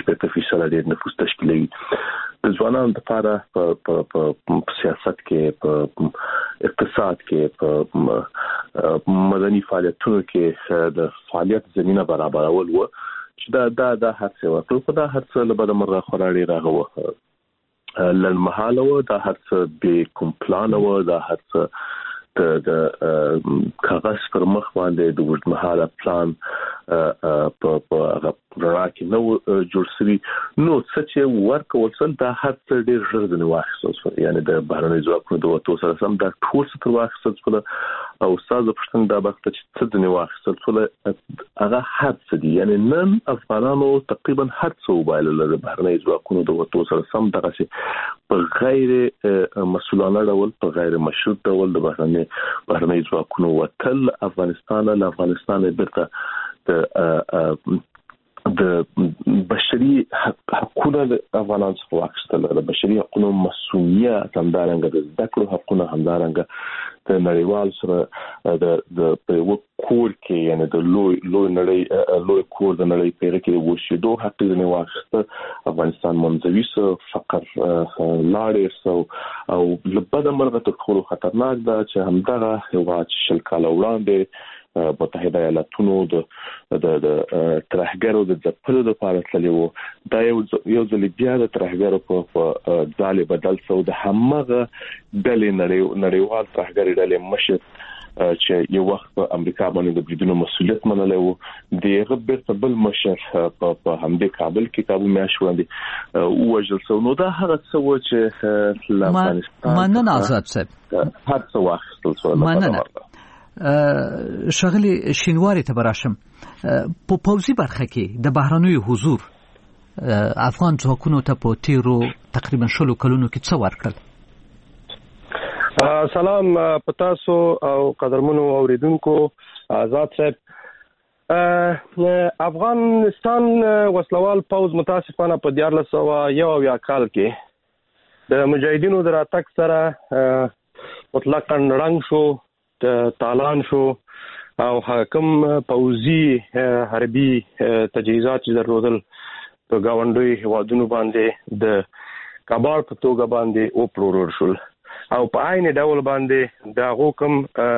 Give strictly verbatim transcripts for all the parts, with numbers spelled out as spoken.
شپږ فیصد ډېر نفوس تشکیلوي. د ځوانانو لپاره په سیاست کې، په اقتصاد کې، په مدني فعالیتونو کې د فعالیت زمينه برابرول و چې دا دا د هڅه وکړو. په دا هڅه له بده مرغه خورا ډېر راغوه لنمحاله و، دا هڅه به کوم پلان و، دا هڅه د کاغذ پر مخ باندې د وړمحاله پلان په په راکې نو جوړ شوی. نو څه چې ورکول سل دا هڅه ډېر ژر د نواخص، یعنی د بهرنۍ ځواکونو د وټو سره سم دا ټول څه تر واخصل سول او استاد پښتون دا وخت چې څه د نواخصل سول هغه هڅه دي. یعنی نن افغانانو تقریبا هڅه وبایل له بهرنۍ ځواکونو د وټو سره سم دغه شي په غیر مسؤلانه ډول، په غیر مشروط ډول د بهرنۍ بهرنۍ ځواکونو وتل افغانستان له افغانستان برته د د بشري حقوقو د افغانانو څخه واخیستل، د بشري حقوقو مسؤلیت همدارنګه د زده کړو حقوقو همدارنګه د نړیوال سره د د په یو کور کې، یعنی د لوی لوی نړۍ لوی کور د نړۍ په اړه کې وشیدو حق د واخیسته. افغانستان منځوي سو فقر لاړې سو او لبد مرغه تر ټولو خطرناک ده چې همدغه هیواد شل کاله وړاندې متحده ایالاتونو د د د ترهګرو د ځپلو لپاره تللی وو. دا یو یو ځل بیا د ترهګرو په ځاله بدل شو. د همغه ډلې نړیوال ترهګر ډلې مشر چې یو وخت په امریکا باندې د بریدونو مسؤلیت منلی وو، دغه بیرته بل مشر په همدې کابل کې کابو میاشت وړاندې ووژل شو. نو دا هغه څه و چې له افغانستان مننه آزاد صاحب، هر څه واخیستل شو. مننه. شغلی شینواری ته براشم، په پوزي برخه کې د بهرنوي حضور افغان ځواکونو ته په تیرو تقریبا شلو کلونو کې څه ورکړل؟ سلام پتاسو او قدرمنو اوریدونکو. آزاد صاحب، افغانستان وسلوال پوز متاسفانه په دیارلس سوه یو اویا کال کې د مجاهدینو د راتګ سره مطلقاً رنګ شو، تالان شو او حاکم پوزي حربي تجهیزات چې درلودل په گاونډي هوادونو باندې د کباړ په توګه باندې او پرورور شول او په عین ډول باندې د حکم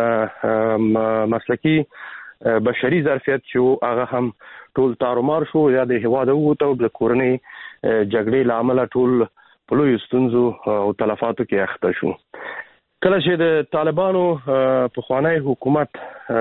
مسلکی بشري ظرفیت چې هغه هم ټول تارومار شو، یا د هواد وته د کورنۍ جګړې لامل ټول په لوی ستونزو او تلفاتو کې اخته شو. کله چې د طالبانو په خوانی حکومت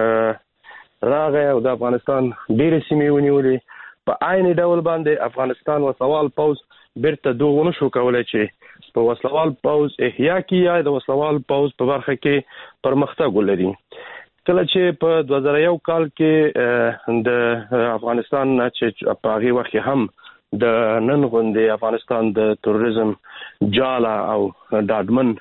راغی او د افغانستان ډېرې سیمې ونیولې، په عین ډول باندې افغانستان وسلوال پوز بیرته دوه نشو کولای چې په وسلوال پوز احیا کې یا د وسلوال پوز په برخه کې پرمختګ ولري. کله چې په دوه زره یو کال کې د افغانستان چې په هغه وخت هم د نن غوندې افغانستان د تروریزم جاله او ډاډمن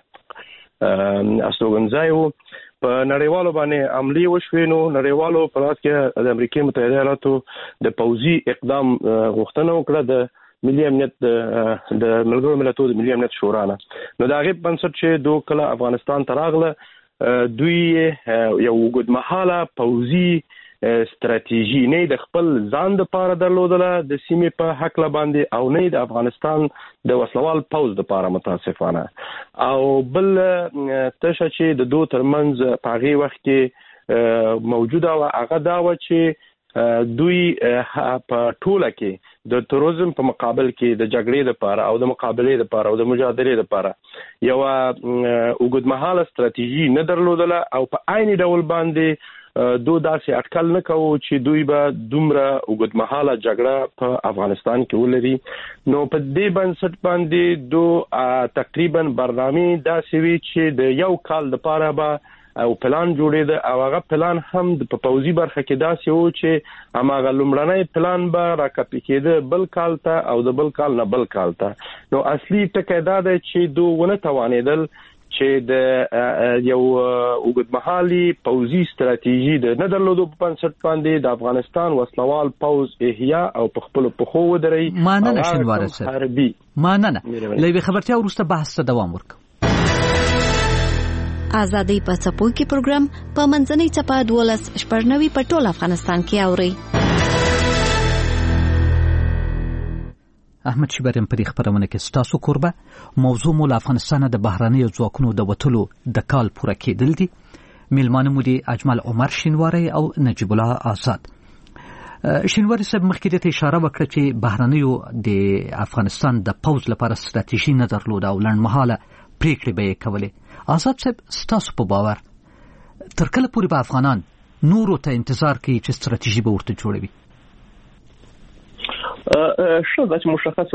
استوګنځای وو، په نړیوالو باندې عملی وشوي. نو نړیوالو په لاس کې د امریکای متحده ایالاتو د پوزي اقدام غوښتنه وکړه د ملي امنیت د ملګرو ملتونو د ملي امنیت شورا نه. نو دا غي بنسټ چې دوه کله افغانستان ته راغله، دوی یو وګدمحاله پوزي ستراتیژي نه د خپل ځان د پاره درلودله د سیمې په حق لا باندې او نه د افغانستان د وسلوال پوز د پاره متاسفانه. او بل تشه چې د دوه ترمنځ په هغه وخت کې موجوده و هغه دا و چې دوی په ټوله کې د تروریزم په مقابل کې د جګړې لپاره او د مقابلې لپاره او د مجادلې لپاره یو وګدمحاله ستراتیژي نه درلودله او په عین ډول باندې دو داسې اټکل نه کوو چې دوی به دومره وګدمحاله جګړه په افغانستان کې ولري. نو په دې بنسټ باندې دو تقریبا برنامه داسې وی چې د یو کال لپاره به او پلان جوړېده او هغه پلان هم په پوزي برخه کې داسې وو چې هغه لومړنی پلان به راکپی کېده بل کال ته او د بل کال نه بل کال ته. نو اصلي ټکی دا دی چې دوی ونه توانېدل چې د یو وګدمحالي پوزي ستراتیژي د نه درلودو په بنسټ باندې د افغانستان وسلوال پوز احیا او په خپل پخو ودري. ماننه شنواره سره ماننه لوي خبرتیا ورسته بحث ته دوام ورک. آزادۍ په څپو کې پروګرام په منځنۍ چپه دولس شپږ نوي په ټول افغانستان کې اوري. احمد شیبریم په دې خبرونه کې ستاسو کوربه. موضوع مو له افغانستان د بهرنیو ځواکونو د وتلو د کال پوره کېدل دي. میلمانه مو دي اجمل عمر شینواری او نجیب الله آزاد. شینواری صاحب مخکې ته اشاره وکړه چې بهرنیو د افغانستان د پوز لپاره ستراتیژي نه درلوده او لنډمهاله پریکړې به یې کولې. آزاد صاحب ستاسو په باور تر کله پورې به افغانان نورو ته انتظار کوي چې ستراتیژي به ورته جوړوي؟ شو دا چې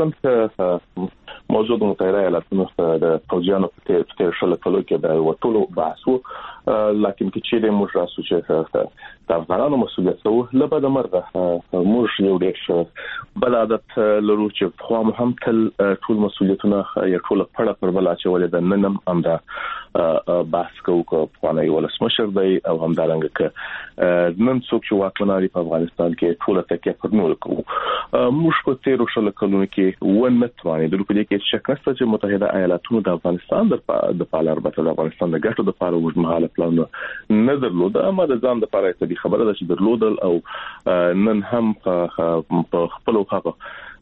مشخصا موضوع د متحده ایالاتونو د پوځیانو په تیر شل کلو کې د وټولو بحث و، لکن کې چې موږ راسو چې د افغانانو مسؤلیت وو لبا د مرغه موږ یو ډېر بل عادت لرو چې خو هم تل ټول مسؤلیتونه یو ټول پړه پر بل اچولې د ننم امدا بحث کوو په اړه ولسمشر دی او هم دا رنګ ک نن څوک چې واکمناري په افغانستان کې ټول تکیه پر نور کوو. موږ په تیر شل کلونو کې ونه توانې د لوکلي کې شک نشته چې متحده ایالاتونو د افغانستان د پالار په افغانستان د ګټو د لپاره وژمحاله پلان نه درلود، اما د ځان د لپاره د خبره ده چې درلودل او نن هم په خپل خپل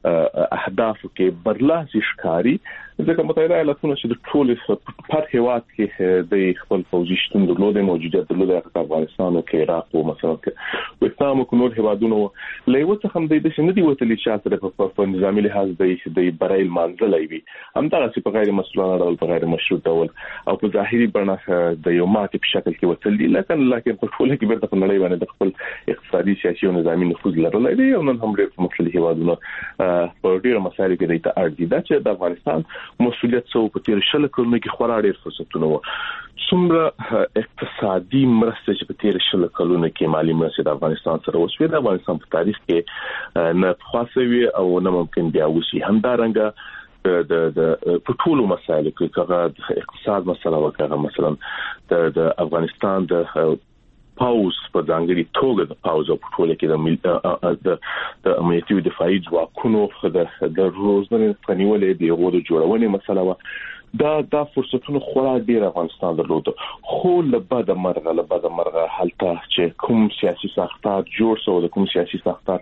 اهدافو کې برلاسي ښکاری. ځکه متحده ایالاتونو چې د ټول پر هیواد کې د خپل پوځي شتون درلوده، موجودیت درلوده په افغانستان او کې عراق او مثلا کې وستامو کو نور هیوادونو له یو څه هم د دې نه دی وتلی چې تر په نظامی لحاظ د د برایل منځلای وي، هم دا چې په غیر مسؤلانه ډول په غیر مشروع ډول او په ظاهري بڼه د یو ماته په شکل کې وتل دي، لکه لکه په ټول کې بیرته په نړۍ باندې د خپل اقتصادي سیاسي او نظامی نفوذ لرلای دي او نن هم ډېر مختلف هیوادونو په ډېر مسایلو کې د اړتیا ده چې د افغانستان مسؤلیت څو په تیر شل کلونو کې خورا ډېر فرصتونه وو. څومره اقتصادي مرسته چې په تیر شل کلونو کې مالی مرسته د افغانستان سره وشوه د افغانستان په تاریخ کې نه خاصوي او نه ممکن بیا وشي. همدارنګه د د په ټولو مسایلو کې کغه اقتصاد مسله وکړه، مثلا د د افغانستان د پاوز په ځانګړي توګه د پاوز په ټوله کې د د امنیتي دفاعي ځواکونو د د روزنې پنیولې د یو د جوړونې مسله و. دا دا فرصتونه خورا ډیر افغانستان درلود، خو لبا د مرغه لبا د مرغه حالته چې کوم سیاسي ساختار جوړ شو، د کوم سیاسي ساختار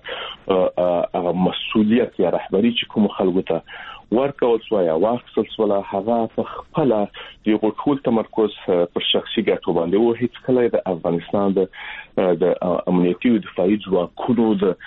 هغه مسؤلیت یا رهبری چې کوم خلکو ته ورکول شو یا واخصل شو، هغه په خپل یو ټول تمرکز پر شخصي ګټو باندې و. هیڅ کله د افغانستان د د امنیتي دفاعي ځواکونو د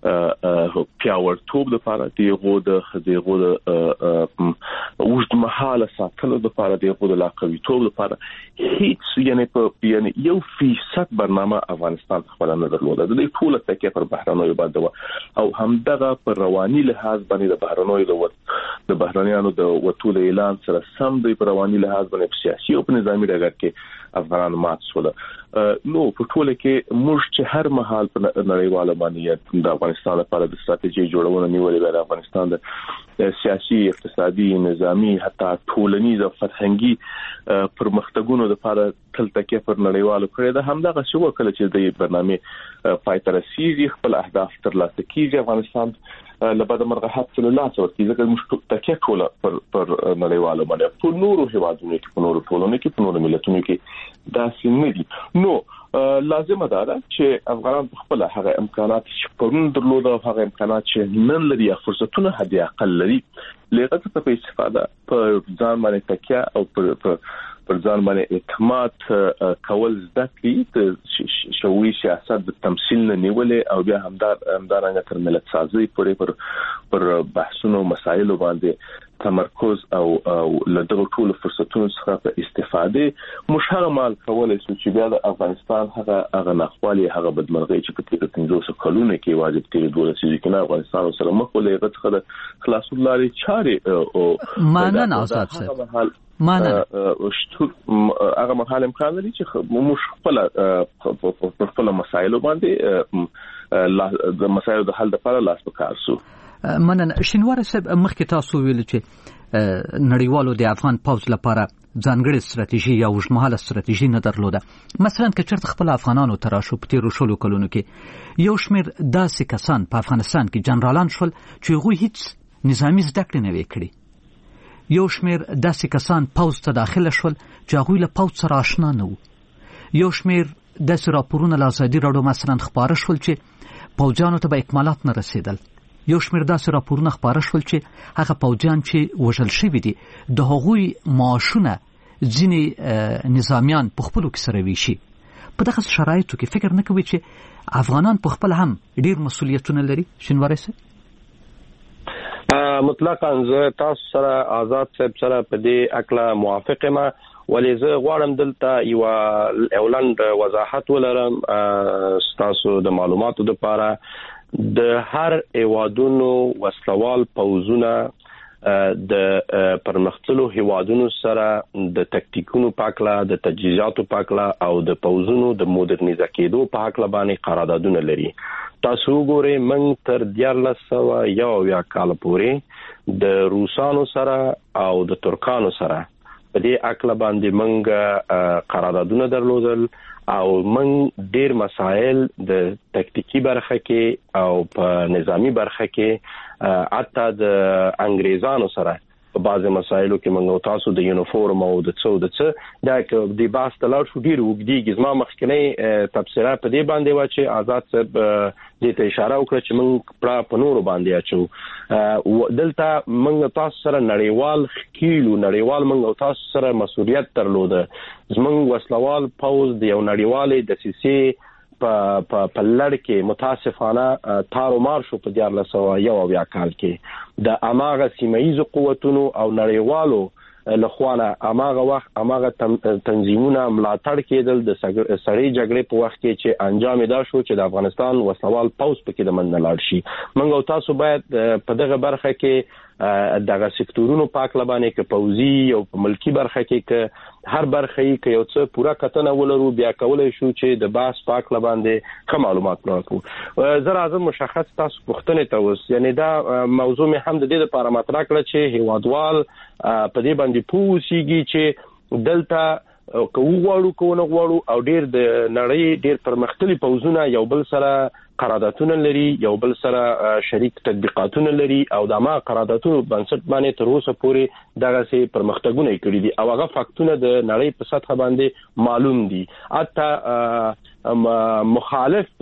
پیاوړتوب لپاره دیغه د دیغه د وجود محاله ساتلو لپاره دیغه د لاقویتوب لپاره هیڅ یعنی په یعنی یو فیصد برنامه افغانستان خپل نه درلوده. د ټول تکیه پر بهرنیو باندې او همدغه پر رواني لحاظ باندې د بهرنیو د د بهرنیانو د وټول اعلان سره سم د رواني لحاظ باندې سیاسي او نظامی ډګر کې افغان مات شول. نو په ټوله کې موږ چې هر مهال په نړیواله باندې د افغانستان لپاره د ستراتیژي جوړونه نیولې د افغانستان د سیاسي، اقتصادي، نظامی حتی ټولنیز او فرهنګي پرمختګونو لپاره تل تکیه پر نړیوالو کړې ده. همدغه شو کله چې د برنامه پای ته رسیږي خپل اهداف ترلاسه کیږي افغانستان لبا د مرغه حق له لاس ورکړي، ځکه موږ تکیه ټوله پر پر نړیوالو باندې په نورو هیوادونو کې په نورو ټولنو کې په نورو ملتونو کې دا سن دي. نو لازم ده چې افغانان خپل هغه امکانات چې پرون درلود او هغه امکانات چې نن لري فرصتونه هدي اقل لري لغت په استفاده په ځان باندې تکیه او پر پر ځان باندې اعتماد کول زده کړي، د شوي سیاست د تمثيل نه نیولې او بیا همدار همدارنګه تر ملت سازي پورې پر پر بحثونو مسایلو باندې تمرکز او لدغه ټول فرصتونو څخه په استفاده مشهره مال کولای شو چې بیا د افغانستان هغه هغه نخوالي هغه بدمرغي چې په تیر پنځوس کلونو کې واجب تیر دوله سيزي کې افغانستان سره مخ ولې غت خد خلاصول لاري چاري او مانن آزاد صاحب مانن شتو هغه مهال امکان لري چې موږ خپل په خپل مسایلو باندې د مسایلو د حل لپاره لاس پکار سو. منن شینوار صاحب مخکې تاسو ویل چې نړیوالو د افغان پوز لپاره ځانګړې ستراتیژي یا وژمحاله ستراتیژي نه درلوده. مثلا که چېرته خپل افغانانو تراشو په تیرو شلو کلونو کې یو شمېر داسې کسان په افغانستان کې جنرالان شول چې هغوی هیڅ نظامي زده کړې نه وې کړې، یو شمېر داسې کسان پوز ته داخله شول چې هغوی له پوز سره آشنا نه وو، یو شمېر داسې راپورونه له ازادي راډیو مثلا خپاره شول چې پوځیانو ته به اکمالات نه رسېدل، یو شمېر داسې راپورونه خپاره شول چې هغه پوځیان چې وژل شوي دي د هغوی معاشونه ځینې نظامیان په خپلو کې سره ویشي. په دغه شرایطو کې فکر نه کوي چې افغانان په خپل هم ډیر مسؤلیتونه لري؟ شینواری صاحب مطلقاً زه تاسو سره آزاد صاحب سره په دې اکله موافق یم، ولې زه غواړم دلته یو اولند وضاحت ولرم تاسو د معلوماتو لپاره. د هر هیوادونو وسلوال پوځونه د پرمختللو هیوادونو سره د تکتیکونو پاکلا، د تجهیزاتو پاکلا او د پوځونو د مودرنیزه کېدو په حق باندې قراردادونه لري. تاسو وګورئ موږ تر دیارلس سوه یو اویا کال پورې د روسانو سره او د ترکانو سره په دې حق باندې موږ قراردادونه درلودل او موږ ډیر مسائل د تکتیکی برخه کې او په نظامی برخه کې حتی د انګریزانو سره په بعض مسایلو کې موږ تاسو د یونیفورم او د څو د څه دا د باس تلار شو ډیر وګدیږي. زما مخکنی تفسیره په دې باندې و چې آزاد صاحب دې ته اشاره وکړه چې موږ په نورو باندې اچو. دلته موږ تاسو سره نړیوال خکیلو نړیوال موږ تاسو سره مسؤلیت درلوده. زموږ وسلوال پوز د یو نړیوالې د سیسي په په لړ کې متاسفانه تارو مار شو په دیارلس سوه یو اویا کال کې د اماغه سیمایي قوتونو او نړیوالو لخوانه اماغه وخت اماغه تنظیمونه ملاتړ کېدل د سړی جګړې په وخت کې چې انجام دا شو چې د افغانستان وسلوال پوز پکې د منځ لاړ شي. موږ تاسو باید په دغه برخه کې دغه سکتورونو پاک لبانه کې پوزي او په ملکی برخه کې ک هر برخه کې یو څه پورا کتنه ولرو بیا کولای شو چې د باس پاک لباندې کوم معلومات راکو. زه راځم مشخص تاسو پوښتنه ته وس یعنی دا موضوع مې هم د دې لپاره مطرح کړ چې هیوادوال په دې باندې پوښیږي چې دلته کو غواړو کو نه غواړو او ډیر د نړۍ ډیر پرمختللي پوزونه یو بل سره قراردادونه لري، یو بل سره شریک تطبیقاتونه لري او د ما قراردادونو بنسټ باندې تر اوسه پورې دغه سي پرمختګونه کړي دي او هغه فاکتونه د نړۍ په سطح باندې معلوم دي. حتی مخالف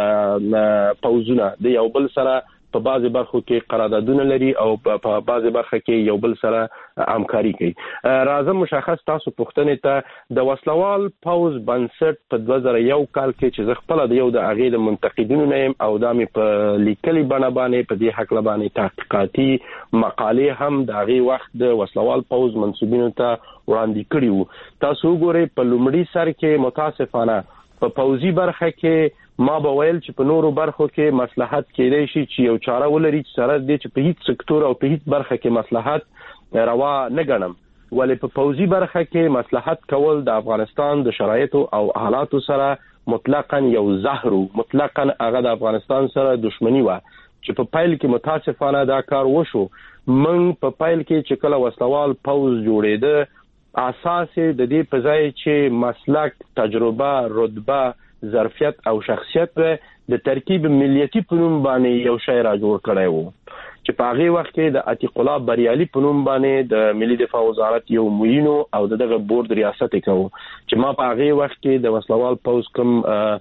پوزونه د یو بل سره په بعضي برخو کې قراردادونه لري او په بعضي برخه کې یو بل سره همکاري کوي. راځم مشخص تاسو پوښتنه ته د وسلوال پوز بنسټ په دوه زره یو کال کې چې زه خپل د یو د اغې د منتقدینو نه او د می په لیکلي بڼه باندې په دې حق لبانې تحقیقاتي مقالې هم د اغې وخت د وسلوال پوز منسوبینو ته وړاندې کړي وو. تاسو وګورئ په لومړي سر کې متاسفانه په پوزي برخه کې ما به ویل چې په نورو برخو کې مصلحت کېدای شي چې یو چاره ولري چې سره دې چې په هیڅ سکتور او په هیڅ برخه کې مصلحت روا نه ګڼم، ولې په پوزي برخه کې مصلحت کول د افغانستان د شرایطو او حالاتو سره مطلقاً یو زهر مطلقاً هغه د افغانستان سره دښمنی و چې په پایل کې متاسفانه دا کار وشو. من په پایل کې چې کله وسلوال پوز جوړېده اساس د دې په ځای چې مسلک، تجربه، رتبه، ظرفیت او شخصیت د ترکیب ملیتی په نوم باندې یو شی را جوړ کړی وو چې په هغه وخت کې د عتیق الله بریالي په نوم باندې د ملي دفاع وزارت یو موینو او دغه بورډ ریاست کوي چې ما په هغه وخت کې د وسلوال پوز کوم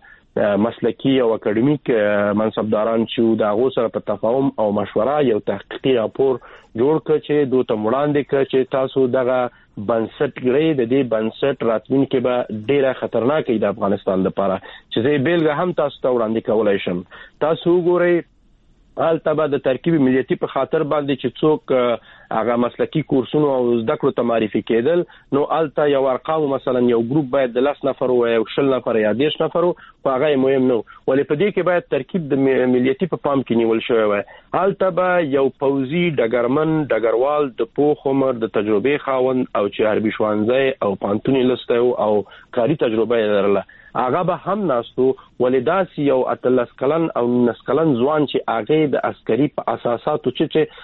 مسلکی او اکیډمیک منصبداران چې د هغه سره په تفاهم او مشوره یو تحقیقي راپور جوړ کړ چې دوی ته وړاندې کړ چې تاسو دغه بنسټ غړي د دې بنسټ راتلونکي به ډیره خطرناک دی د افغانستان لپاره چې زه بیلګه هم تاسو ته وړاندې کولای شم. تاسو وګورئ حالته به د ترکیب ملیتی په خاطر باندې چې څوک هغه مسلکی کورسونو او زده کړو ته معرفي کېدل نو الته یو ارقام مثلا یو ګروپ باید د لس نفر او یو شل نفر یا دیش نفر او هغه مهم نو ولې په دې کې باید ترکیب د ملیتی په پام کې نیول شوی وي. الته به یو پوزي ډګرمن ډګروال د پوخ عمر د تجربه خاوند او چې حربي شوانځي او پانتونی لسته او کاری تجربه لرله هغه به هم ناستو ولداس یو اتلس کلن او نس کلن ځوان چې هغه د عسکري په اساساتو چې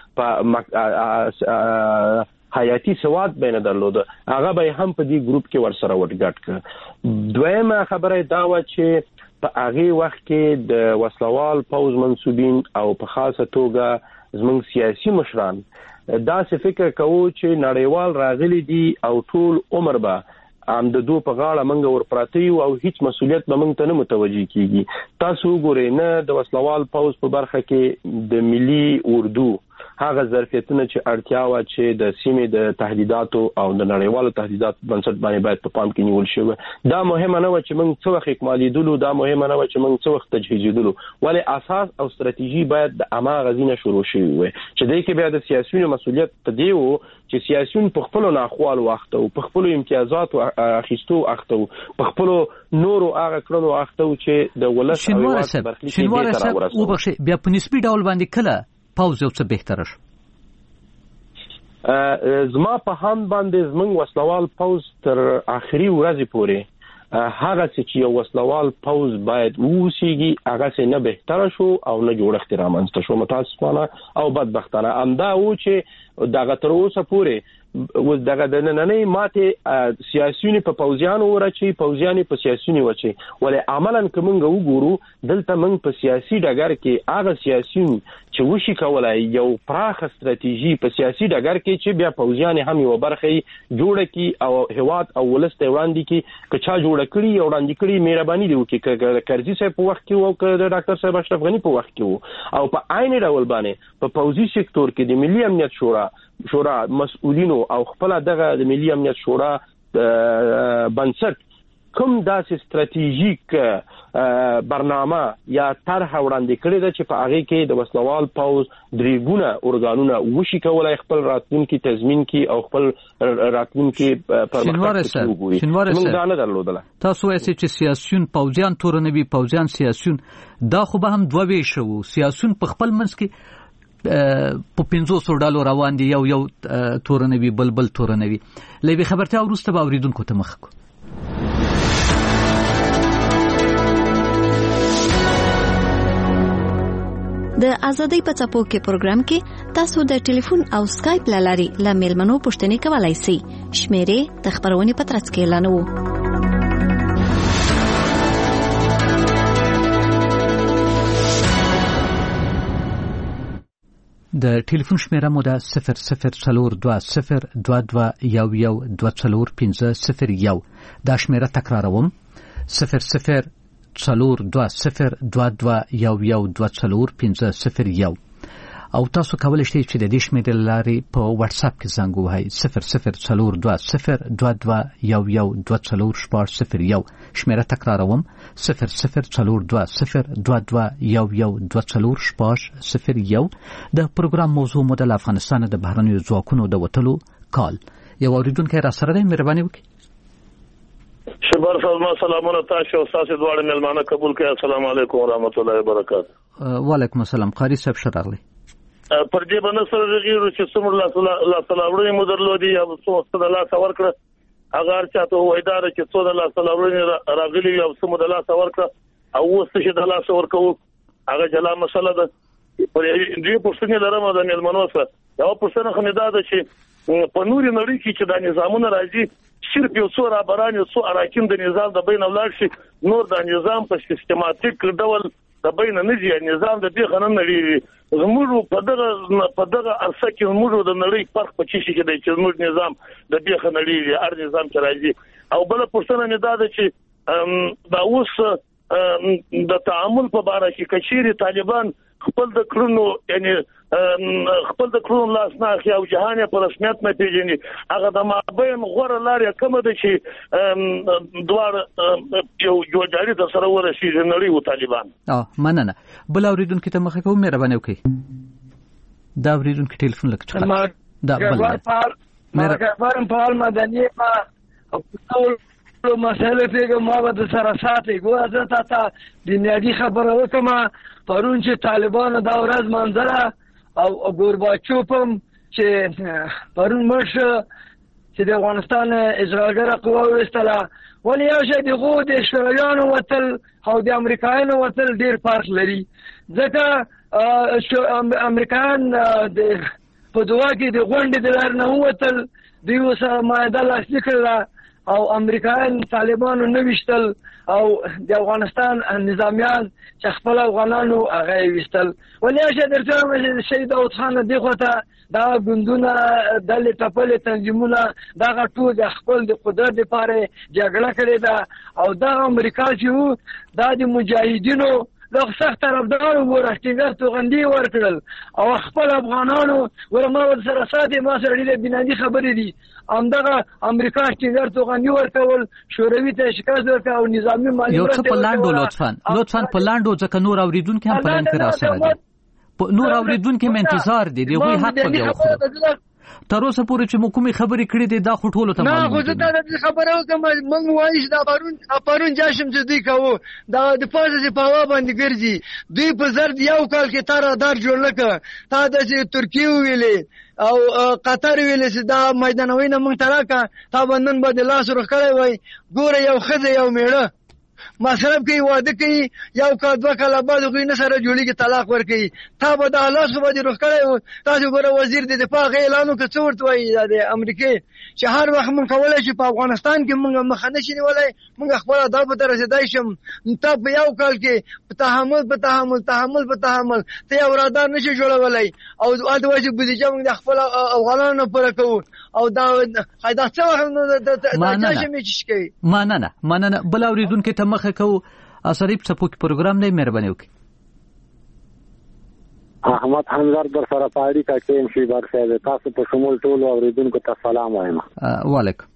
په حیاتي سواد بینه درلوده هغه به هم په دې ګروپ کې ورسره ورګټ ک. دویمه خبره دا و چې په هغه وخت کې د وسلوال پوز منسوبین او په خاصه توګه زموږ سیاسي مشران دا څه فکر کوي چې نړیوال راغلي دي او ټول عمر به ام د دوه په غاړه منګه ورپراتی او هیڅ مسولیت به موږ ته نه متوجي کیږي. تاسو ګورئ نه د وسلوال پوز په برخه کې د ملي اردو هغه ظرفیتونه چې اړتیا و چې د سیمې د تهدیداتو او د نړیوالو تهدیداتو بنسټ باندې باید په پام کې نیول شي. دا مهمه نه و چې موږ څه وخت اکمالیدلو، دا مهمه نه و چې موږ څه وخت تجهیزیدلو، ولې اساس او ستراتیژي باید د اما غزینه شروع شي وي چې دای کې بیا د سیاسيونو مسولیت په دی وو چې سیاسيون په خپل ناخوال وخت او په خپل امتیازات اخیستو اخته په خپل نورو هغه کړنو اخته چې د ولس او واک برخلیک دې تر ورسېږي. او بخښه بیا په نسبی ډول باندې کله پاوز یو څه بهتره شو؟ زما په هم باندې زمنګ وسلوال پاوز تر اخري ورځې پورې هغه چې یو وسلوال پاوز باید ووسیږي هغه څه نه بهتره شو او نه جوړښت رامنځته شو متاسفانه او بدبختانه امدا و چې دغه تر اوسه پورې و دغه د نننۍ ماته سیاسيونی په پوزیانو ورچی پوزیانی په سیاسيونی وچی ولې عملاً کومنګ وګورو دلته موږ په سیاسي ډګر کې هغه سیاسيون چې وشي کولای یو پراخ ستراتیژي په سیاسي ډګر کې چې بیا پوزیانی هم یو برخه جوړه کی او هواد او ولست وړاندې کی کچا جوړه کړی او وړاندې کړی مهرباني دی وکړي کرزي صاحب په وخت کې او د ډاکټر صاحب اشرف غنی په وخت کې او په عین ډول باندې په پوزي سکتور کې د ملي امنیت شورا شورا مسؤلینو او خپل دغه د ملي امنیت شورا بنسټ کوم داسې ستراتیژیک برنامه یا طرح وړاندې کړی ده چې په هغه کې د وسلوال پاوز دریګونه اورګانونه وشي کولای خپل راتلونکي تضمین کی او خپل راتلونکي پرمختګ وګوري. موږ دا نه درلودله. تاسو وایئ چې سیاسيون پوزیان تورنوي پوزیان سیاسيون دا خو به هم دوه وی شو سیاسيون په خپل منځ کې په پنځو سو ډالو روان دي یو یو تورنوي بلبل تورنوي لوي خبرته ورسته به اوریدونکو ته مخ کو. د ازادۍ په څپو کې پروګرام کې تاسو د ټلیفون او سکایپ لاري لامل منو پښتني کولای شئ. شمیرې د خبرونې په ترڅ کې اعلانوو. د ټلیفون شمیره مو ده صفر صفر څلور دوه صفر دوه دوه یو یو دوه څلور پنځه صفر یو. دا شمیره تکراروم صفر صفر څلور دوه صفر دوه دوه یو یو دوه څلور پنځه صفر یو. او تاسو کولای شئ چې د دې شمیرې لارې په واتس اپ کې زنګ ووهئ صفر صفر څلور دوه صفر دوه دوه یو یو دوه څلور شپږ صفر یو. شمیره تکراروم صفر صفر څلور دوه صفر دوه دوه یو یو دوه څلور شپږ صفر یو. د پروګرام موضوع مو د افغانستان د بهرنیو ځواکونو د وتلو کال. یو اوریدونکی را سره دی، مهرباني وکړئ. شبر فرما سلامونه تاسو او تاسو دواړه ملمانه قبول کړئ. السلام علیکم ورحمت الله وبرکاته. وعلیکم السلام. قاری صاحب شراغلی پر دې باندې سره غیرو چې څومره الله تعالی وړي مدرلودي یا څو د الله څور کړ هغه چاته وایدار چې څو د الله تعالی وړي راغلي یا څو د الله څور کړ او اوس چې د الله څور کوو هغه جلا مسله ده. پر دې پښتني لرمه د ملمنو سره یو پښتنه خندا ده چې په نوري نړۍ کې چې د نظامونو راځي صرف یو څو رابران یو څو اراکین د نظام د بین ولاړ شي نور د نظام په سیستماتیک ډول د بین نه دی نظام د دې خنن لري. زموږ په دغه په دغه ارسه کې زموږ د نړۍ فرق په چی شي کې دی چې زموږ نظام د دې خنن لري ار نظام چې راځي او بل پښتنه نه ده چې دا اوس د تعامل په اړه کې کچيري طالبان خپل د کړنو یعنی خپل د کړنو لاس نه اخی او جهان په رسمیت نه پیژني هغه د مابین غوړه لارې کوم ده چې دوار یو جوړجاړي د سره ورسیږي نړۍ او طالبان. اه مننه. بل اوریدونکو ته مخه کوم مهرباني وکړئ. دا اوریدونکو ټلیفون لکه څنګه دا بل مګر په مدني په ټول مسئله پیګه ما به سره ساتي ګوره زه تا ته د نړۍ خبره وکم پرون چې طالبان دا ورځ منځره او ګورباچوف هم چې پرون مرشه چې د افغانستان اجراګره قوا وستله ولې یو شی د غو د شورویانو وتل او د امریکایانو وتل ډیر فرق لري ځکه امریکایان د په دوا کې د غونډې د لار نه وتل دوی وسه ماده لاسلیک کړه او امریکایان طالبانو نه وشتل او د افغانستان نظامیان چې خپل افغانانو هغه وشتل ولې چې درته مې شهید داود خان دغه ته دا ګوندونه د لټپل تنظیمونه دا ټول د خپل د قدرت لپاره جګړه کړې ده او دا امریکا چې دا د مجاهدینو د سخت طرفدار ورښتګر توغندي ورکړل او خپل افغانانو ورما سره ساتي ما سره دې بنادي خبرې دي همدغه امریکا څنګه توغندي ورکول شوروي ته شکایت ورکړ او نظامی مالی یو څه په لاندو لطفاً لطفاً په لاندو ځکه نور اوریدونکو هم په لاند کې راسره دي نور اوریدونکو هم انتظار دي دی وی حق په یو تر اوسه پورې چې مو کومې خبرې کړې دي دا خو ټولو ته معلومه نه خو زه دا خبره وکم موږ وایي چې دا پرون پرون جاشم چې دوی کوو دا د پوزې په هوا باندې ګرځي دوی په زرد یو کال کې تر دار جوړ لکه تا د ترکیه ویلې او قطر ویلې چې دا میدانوي نه مونږ تراکا تا باندې باندې لاس ور کړی وای ګوره یو خزه یو میړه مصرف کوي واده کوي یو کال دوه کال بعد غوی نه سره جوړیږي طلاق ورکوي تا به د الله سبحانه باندې روح کړی تاسو ګوره وزیر د دفاع اعلان وکړ څه ورته وایي د امریکای چې هر وخت مونږ کولای شي په افغانستان کې مونږ مخ نه شي نیولای مونږ خپل دا په تر رسیدای شم ته په یو کال کې په تحمل په تحمل تحمل په تحمل ته یو رادار نشي جوړولای او د واجب بودیجه مونږ د خپل افغانانو پر کوو او دا خیدا څه وخت د تاسو مې چش کوي مننه مننه بل اوریدونکو ته مخه کو اثریب سپوک پروګرام دی مهرباني وکړئ احمد حمزر در سره پاړی کا کېم شي برخه تاسو په شمول ټول اوریدونکو ته سلام وایم وعلیکم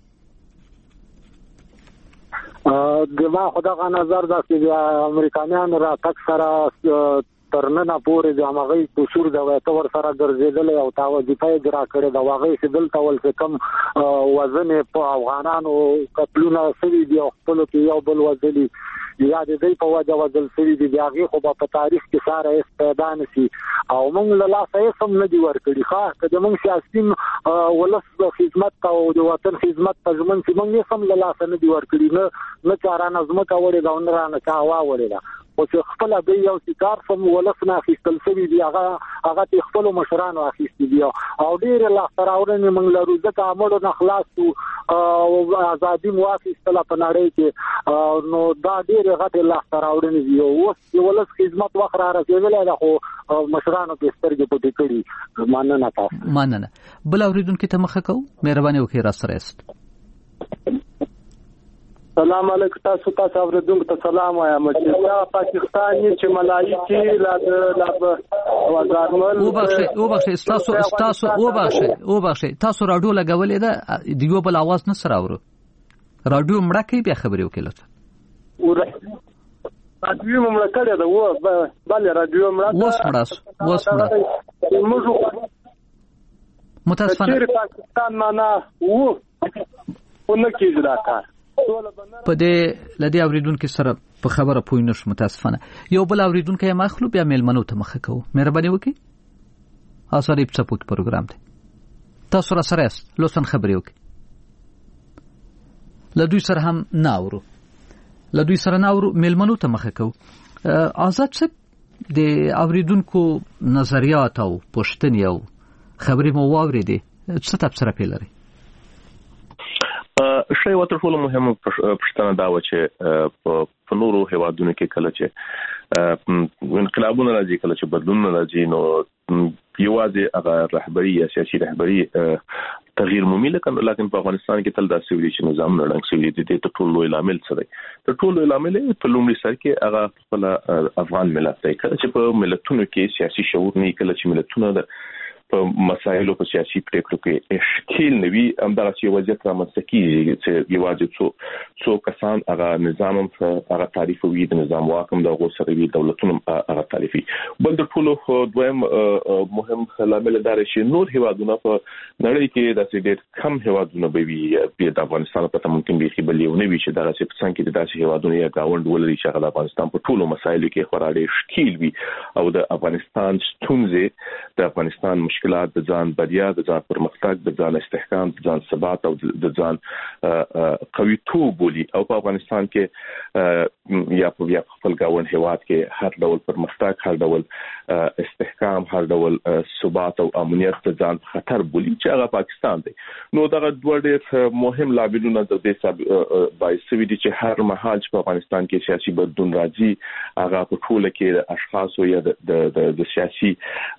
ا دغه خدای نظر د امریکایانو را تک سره ترنه پورې د هغه قصور د وته ور سره ګرځیدل او تاو د پای اجرا کړی دا واغې سدل تول څه کم وزن په افغانانو قتلونه سوي دی خپل کې یو بل وزلي یا د دې په وجه وزل سوي دی هغه خو په تاریخ کې ساره اس پیدا نشي او موږ له لاسه سم نه دی ورکړي ښه کله موږ سیاسي ولس د خدمت او د وطن خدمت په ځمن چې موږ سم له لاسه نه دی ورکړي نه نه چارانه ځمکه وړي دا نه رانه کا وا وړي او چې خپل د یو سکار سم ولسنه اخیستل سوي دی هغه هغه خپل مشرانو اخیستي دی او ډیر لا سراورنه موږ له روزه امر نه خلاص او ازادي موافقه په نړۍ کې نو دا ډیر غټه لا سراورنه دی او ولس خدمت وخت را رسیدل دا خو مشرانو په سترګې پټې کړي ماننه تاسو ماننه بل اوریدونکو ته مخه کو مهرباني وکړئ را سره است سلام علیکم تاسو تاسو اوریدونکو ته سلام وایم چې دا پاکستان چې ملایکی لا لا وزارمل او بخښه او بخښه تاسو تاسو او بخښه او بخښه تاسو راډیو لګولې ده دیو بل आवाज نه سره اورو راډیو مړه کوي بیا خبرې وکړه او راډیو مړه کړه دا و بل راډیو مړه وس مړه وس مړه موږ متاسفانه پاکستان معنا و ونه کیږي دا کار په دې لدی اوریدونکو سره په خبره پوه نشو متاسفانه یو بل اوریدونکو یې مخلوب یا میلمنو ته مخه کو مهرباني وکړئ اثر په سپوت پروګرام دی تاسو را سره است لوستن خبرې وکړئ لدوی سره هم ناورو لدوی سره ناورو میلمنو ته مخه کو آزاد څه د اوریدونکو نظریات او پوښتنې او خبرې مو واورېدې څه تفسیر پیلري شی وته ټول مهمه پښتنه دا و چې په نورو هیوادونو کې کله چې انقلابونه راځي کله چې بدلونونه راځي نو یوازې هغه رهبری یا سیاسي رهبری تغییر مومي لکه لکه په افغانستان کې تل دا سوي چې نظام نړنګ سوي دي د ټول لوی عامل څه دی د ټول لوی عامل په لومړي سر کې هغه خپل افغان ملت دی کله چې په ملتونو کې سیاسي شعور نه کله چې ملتونه د په مسایلو په سیاسي پریکړو کې اشکیل نوي همدغه چې وضعیت رامنځته کیږي چې یوازې څو څو کسان هغه نظام هغه تعریف وي د نظام واکم د غو سره وي دولتونو هغه تعریفي بل د ټولو دویم مهم لامل دا چې نور هیوادونه په نړۍ کې د ډېر کم هیوادونه به وي د افغانستان په ممکن به خبري یو نوي چې دا چې څنګه کې داسې هیوادونه یا گاوند ولري چې هغه د افغانستان په ټولو مسایلو کې خورا ډېر اشکیل وي او د افغانستان ستونزې د افغانستان مشکلات د ځان بریا د ځان پرمختګ د ځان استحکام د ځان ثبات او د ځان قوي توب بولی او په افغانستان کې یا په خپل ګاون هیواد کې هر ډول پرمختګ هر ډول استحکام هر ډول ثبات او امنیت د ځان خطر بولی چې هغه پاکستان دی. نو دا دوه ډېر مهم لاملونه د دې سبب باعث شوي دي چې هر مهال چې په افغانستان کې سیاسي بدلون راځي هغه په ټوله کې د اشخاصو یا د د سیاسي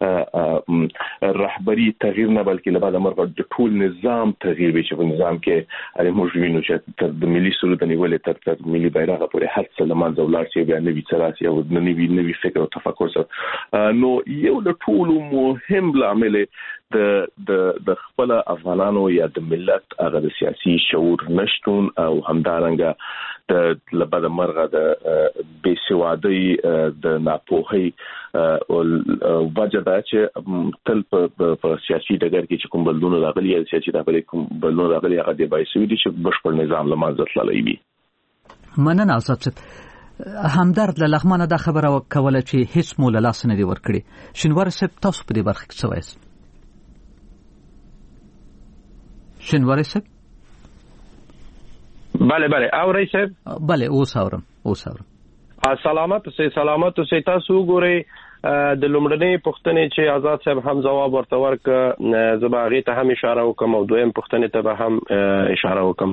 رهبری تغییر نه بلکې له بعده مرغه د ټول نظام تغییر وي چې په نظام کې اړ موږ وینو چې تر د ملي سرود نیولې تر تر ملي بیرغ پورې هر څه لمانځه ولر شي بیا نوي څراسي او نوي نوي فکر او تفکر سره نو یو د ټول مهم لامل د د د خپل افغانانو یا د ملت هغه د سیاسي شعور نشټون او همدارنګه د لبد مرغه د بېسوادۍ د ناپوهۍ او وجه دا چې تل په سیاسي ډګر کې چې کوم بدلون راغلي یا سیاسي ډګر کوم بدلون راغلي هغه د بایسوي دي چې بشپړ نظام لمانځل تللی وي. مننه آزاد همدرد له لغمانه دا خبره کوله چې هیڅ مو له لاس نه دی ورکړي. شینوار صاحب تاسو په دې برخه کې څه وایئ؟ شینوار صاحب بله بله اورئ صاحب بله اوس اورم اوس اورم سلامت اوسئ سلامت اوسئ. تاسو وګورئ د لومړنۍ پوښتنې چې آزاد صاحب هم ځواب ورته ورکړ زه به هغې ته هم اشاره وکم او دویم پوښتنې ته به هم اشاره وکم.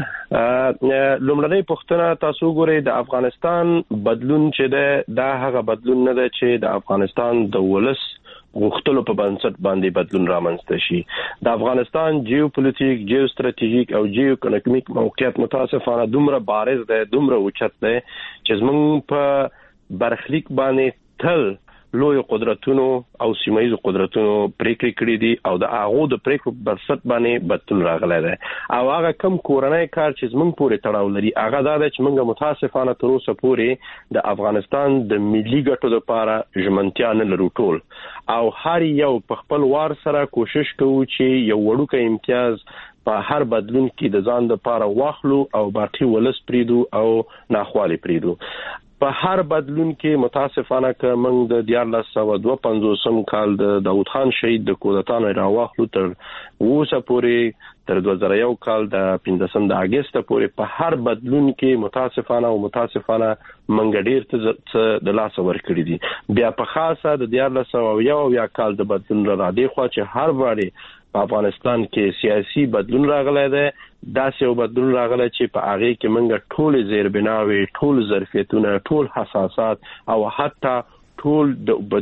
لومړنۍ پوښتنه تاسو وګورئ د افغانستان بدلون چې ده دا هغه بدلون نه ده چې د افغانستان د ولس غوښتلو په بنسټ باندې بدلون رامنځته شي. د افغانستان جیوپولیټیک جیو ستراتیژیک او جیو اکونومیک موقعیت متاسفانه دومره بارز دی دومره اوچت دی چې زموږ په برخلیک باندې تل لوی قدرتونو او سیمایي قدرتونو پریکړې کړې دي او د هغه د پریکړو برسټ باندې بدلون راغلی دی او هغه کم کورنۍ کار چې زموږ پورې تړاو لري هغه دا دی چې موږ متاسفانه تر اوسه پورې د افغانستان د ملي ګټو لپاره ژمنتیا نه لرو ټول او هر یو په خپل وار سره کوشش کوو چې یو وړوکی امتیاز په هر بدلون کې د ځان لپاره واخلو او باقي ولس پریدو او ناخوالي پریدو. په هر بدلون کې متاسفانه که موږ د دیارلس سوه دوه پنځوسم کال د داود خان شهید د کودتا نه راواخلو تر اوسه پورې تر دوه زره یو کال د پنځلسم د اګست پورې په هر بدلون کې متاسفانه او متاسفانه موږ ډېر څه د لاسه ورکړي دي. بیا په خاصه د دیارلس سوه یو اویا کال د بدلون را دې خوا چې هر وارې په افغانستان کې سیاسي بدلون راغلی دی داسې یو بدلون راغلی چې په هغې کې موږ ټولې زیربناوې ټول ظرفیتونه ټول حساسات او حتی ټول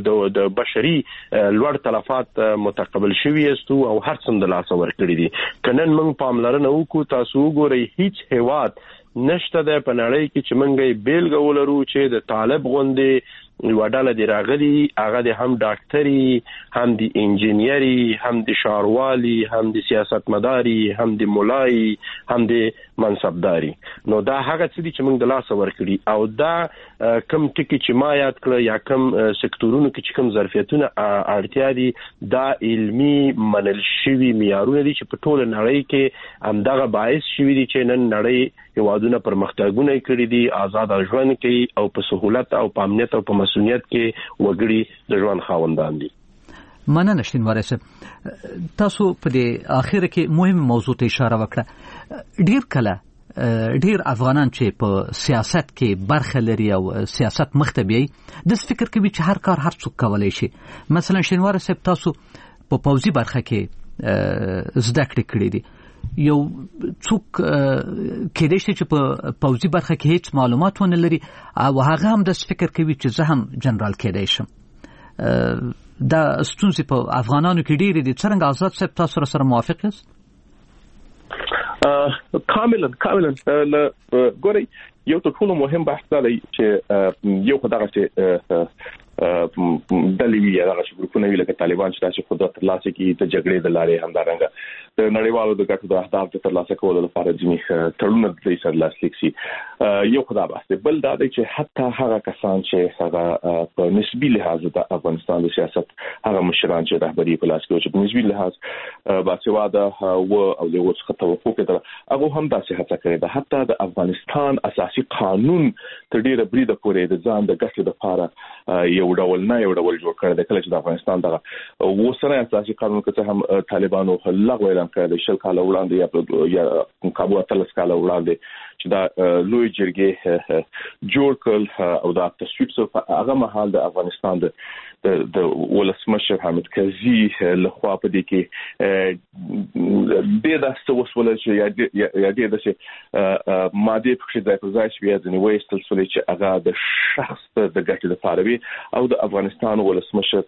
د بشري لوړ تلفات متقبل شوي استو او هر څه د لاسه ورکړي دي. که نن موږ پاملرنه وکړو تاسو وګورئ هیڅ هیواد نشته دی په نړۍ کې چې موږ یې بیلګه ولرو چې د طالب غوندې یوه ډله دې راغلي هغه د هم ډاکټري هم د انجینیري هم د ښاروالي هم د سیاستمداري هم د ملایي هم د منصبداري. نو دا هغه څه دي چې موږ د لاسه ورکړي او دا کم ټکي چې ما یاد کړه یا کم سکتورونو کې چې کم ظرفیتونه اړتیا دي دا علمي منل شوي معیارونه دي چې په ټوله نړۍ کې همدغه باعث شوي دي چې نن نړۍ هیوادونه پرمختګونه کړي دي آزاد ژوند کوي او په سهولت او په امنیت او په مسؤلیت کې وګړي د ژوند خاوندان دي. مننه شینوار صاحب. تاسو په دې اخر کې مهم موضوع ته اشاره وکړه. ډیر کله ډیر افغانان چې په سیاست کې برخه لري او سیاست مختبي د فکر کوي چې هر کار هر څوک کولای شي. مثلا شینوار صاحب تاسو په پوځي برخه کې زده کړې کړې دي یو څوک کېدای شي چې په پوځي برخه کې هیڅ معلومات ونه لري او هغه هم د فکر کوي چې زه هم جنرال کېدای شم. دا ستونزې په افغانانو کې ډېرې دي. څرنګه آزاد صاحب تاسو سره موافق یاست؟ کاملا کاملا ګورئ یو تر ټولو مهم بحث دا دی چې یو خو دغه چې دلې وی هغه چې ګروپونه وی لکه طالبان چې تاسو قدرت ترلاسه کوي د جګړې د لارې همدارنګه د نړیوالو د ګټو د اهداف ترلاسه کولو لپاره ځینې تړونونه د سر لاسلیک شي. یو خدای باسي بل دا دی چې حتی هغه کسان چې هغه په نسبی لحاظ د افغانستان د سیاست هغه مشران چې رهبری په لاس کې چې په نسبی لحاظ باسواده او او له وڅ توافق کړه هغه هم داسې هڅه کړې ده حتی د افغانستان اساسي قانون تر ډیره بریده پورې د ځان د ګټو لپاره یو ډول نه یو ډول جوړ کړی دی. کله چې د افغانستان دغه وسره اساسي قانون کې هم طالبانو لغوه اعلان کړی دی شل کاله وړاندې یا کابو اتلس کاله وړاندې چې دا لوی جرګې جوړ کړل او دا تصویب سو هغه مهال د افغانستان د د ولسمشر حامد کرزي له خوا په دې کې د داسې وسول چې یا د داسې ماده په څیر ځای پر ځای شوی د نیوي سلسله چې هغه د شخص د ګټې لپاره وي او د افغانستان ولسمشر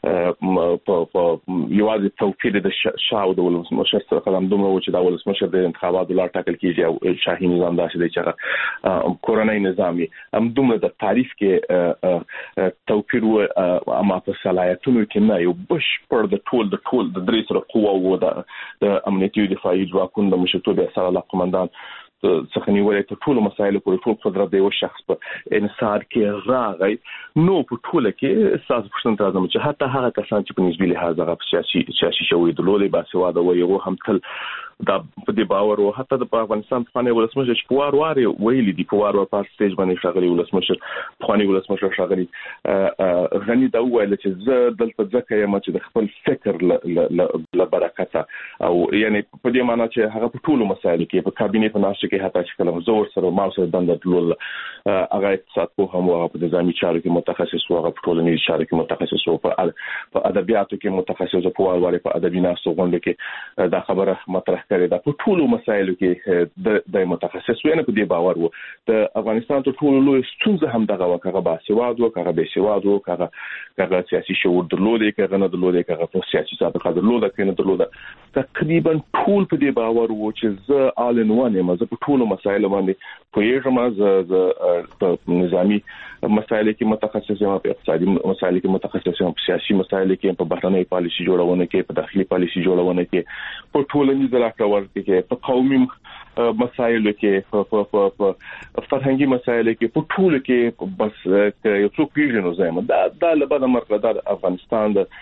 په یوازې توفیر د شاو د ولسمشر سره قدم دومره و چې د ولسمشر د انتخاباتو لار ټاکل کیږي او شاهي نظام داسې دی چې کورونای نظامي هم دومره د تعریف کې توفیر و ما په صلاحیتونو کې نه یو بشپړ د ټول د ټول د درې سره قوه و د امنیتي دفاعي ځواکونو د مشرتوب سره لا قومندان څخه نیولې ته ټول مسایل په ټول قدرت دی او شخص په انصار کې راغی نو په ټول کې اساس پښتون ته راځم چې حتی هغه کسان چې په نسبي لحاظ هغه سیاسي سیاسي شوی د لولې باسواده و یو هم تل دا په دې باور او حتی د افغانستان په باندې ولسمشر چې په وار وار ویلي دی په وار وار په سټیج باندې شغلي ولسمشر په باندې ولسمشر شغلي غني دا ویل چې زه دلته ځکه یم چې د خپل فکر ل برکت او یعنی په دې معنی چې هغه په ټولو مسایلو کې په کابینه په ناشته کې حتی چې کلم زور سره ما سره دند ټول هغه اقتصاد په هم او په نظامی چارو کې متخصص او په ټولنیز چارو کې متخصص او په ادبیاتو کې متخصص او په وار وار په ادبي ناسو غونډه کې دا خبره مطرح کړي دا په ټولو مسایلو کې د متخصص وینه په دې باور وو د افغانستان ته ټولو لوی ستونزه هم دغه وکړه باسواد او کغه بسواد او کغه کغه سیاسي شعور درلودې کغه نه درلودې کغه په سیاسي سابقه درلوده کینه درلوده تقریبا ټول په دې باور وو چې زه آل ان وان یم زه په ټولو مسایلو باندې په یوه مازه په نظامی مسایلو کې متخصص یم په اقتصادي مسایلو کې متخصص یم په سیاسي مسایلو کې په بهرنۍ پالیسي جوړونه کې په داخلي پالیسي جوړونه کې په ټولنیز علاقه کې په قومي مسایلو کې په فرهنګي مسایلو کې په ټولو کې بس یو څو پیژنو زما دا د لبد مرکز د افغانستان د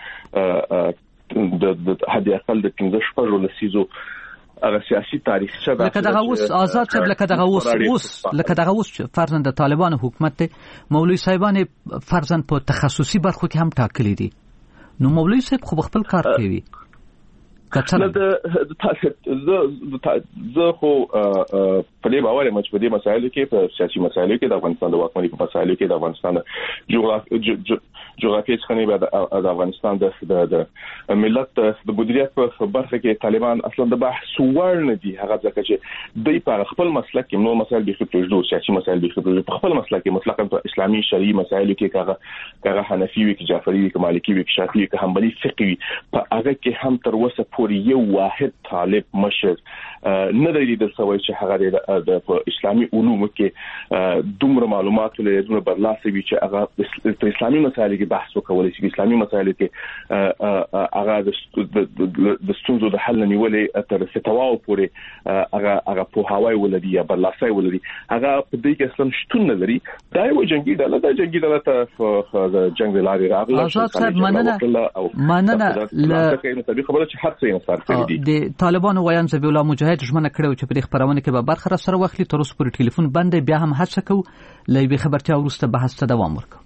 د هدي اقل د پنځه شپږ لسیزو هغه سیاسي تاریخ څه لکه دغه اوس آزاد شپ لکه دغه اوس اوس لکه دغه اوس فرزند د طالبانو حکومت مولوی صاحبان فرزند په تخصصي برخو کې هم ټاکلي دي نو مولوی صاحب خو خپل کار کوي کله د زه زه خو په دې باور یم چې په دې مسایلو کې په سیاسي مسایلو کې د افغانستان د واکمنۍ په مسایلو کې د افغانستان جغرافیایي څخه به د افغانستان د ملت د مدیریت په برخه کې طالبان اصلا د بحث وړ نه دي هغه ځکه چې دوی په خپل مسلک کې نو مسایل به خپل سیاسي مسایل به خپل په خپل مسلک کې مطلقاً په اسلامي شرعي مسایلو کې کاغه کاغه حنفي وي کې جعفري وي کې مالکي وي کې شافعي وي کې حنبلي فقهي په هغه کې هم تر وسه یو واحد طالب مشر نه دی د سوي چې هغه د اسلامي علومو کې دومره معلومات لري دومره برلاسه وي چې هغه په اسلامي مسایلو کې بحث وکولای شي اسلامي مسایلو کې هغه د ستونزو د حل نیولې تر ستواو پورې هغه هغه په هواي ولدي یا برلاسه ولدي هغه په دې کې اصلا شتون نه لري دا یو جنگي ډله د جنگي ډله ته د جنگ لاري راغله آزاد صاحب مننه مننه ل خبره چې هر څه د طالبانو ویان زبی الله مجاهد ژمنه کړو چې په دې خبرونه کې به برخه سره واخلي تر اوسه پورې ټلیفون بند بیا هم هڅه کوو لې به خبرتیا ورسته بحث ته دوام ورکړو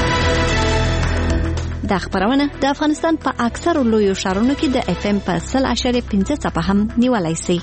دا خبرونه د افغانستان په اکثر لویو ښارونو کې د اف ام په صفر اشاریه پنځه څپه هم نیولای شي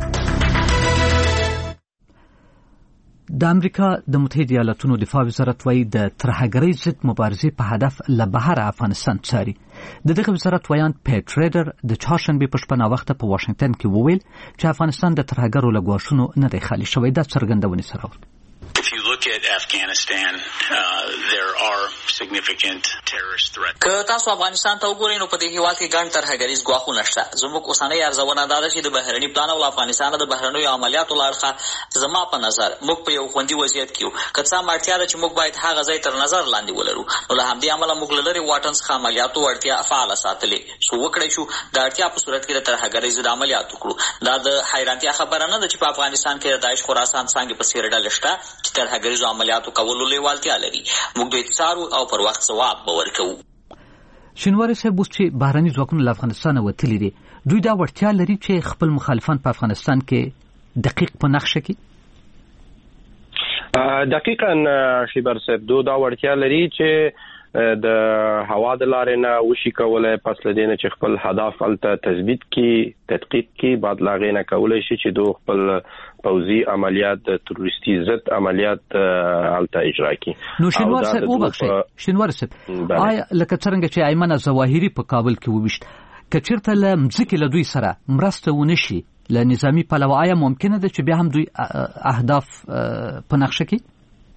د امریکا د متحده ایالاتونو دفاع وزارت وايي د ترهګرۍ ضد مبارزې په هدف له بهر افغانستان څاري د دغه وزارت ویان پیټ ریډر د چهارشنبه په شپه وخت په واشنگټن کې وویل چې افغانستان د ترهګرو له ګواښونو نه دی خالي شوی دا څرګندونه سره If you look at Afghanistan, uh, there are significant terrorist threats. که تاسو افغانستان ته وګورئ نو په دې هیواد کې ګڼ ترهګریز ګواښونه شته. زموږ اوسنۍ ارزونه دا ده چې د بهرني پلان او افغانستان د بهرنیو عملیاتو له اړخه زما په نظر موږ په یو خوندي وضعیت کې یو. که څه هم اړتیا ده چې موږ باید هغه ځای تر نظر لاندې ولرو نو له همدې امله موږ له لرې واټن څخه عملیاتو وړتیا فعاله ساتلې شو وکړی شو د اړتیا په صورت کې د ترهګرۍ ضد عملیات وکړو. دا د حیرانتیا خبره نه ده چې په افغانستان کې د داعش خراسان څنګه په څېر ډلې شته چې ترهګریزو عملیاتو کولو لیوالتیا لري. موږ دوی څارو او پر وخت ځواب به ورکوو. شینواری صاحب اوس چې بهرني ځواکونه له افغانستانه وتلي دي دوی دا وړتیا لري چې خپل مخالفان په افغانستان کې دقیق په نقشه کې دقیقاً شیبر صاحب دو دا وړتیا لري چې د هوا د لارې نه وشي کولای پس لدې نه چې خپل هدف الته تثبیت کی تحقیق کی بعد لاغې نه کولای شي چې دوه خپل پوزي عملیات د تروریستي ضد عملیات الته اجرا کی. نو شنوار صاحب وبخښه شنوار صاحب آیا لکه څنګه چې ایمن ظواهري په کابل کې وویشت کچرته لمځکه له دوی سره مرسته ونشي له نظامی پلوه آیا ممکنه ده چې بیا هم دوی اهداف په نقشه کې؟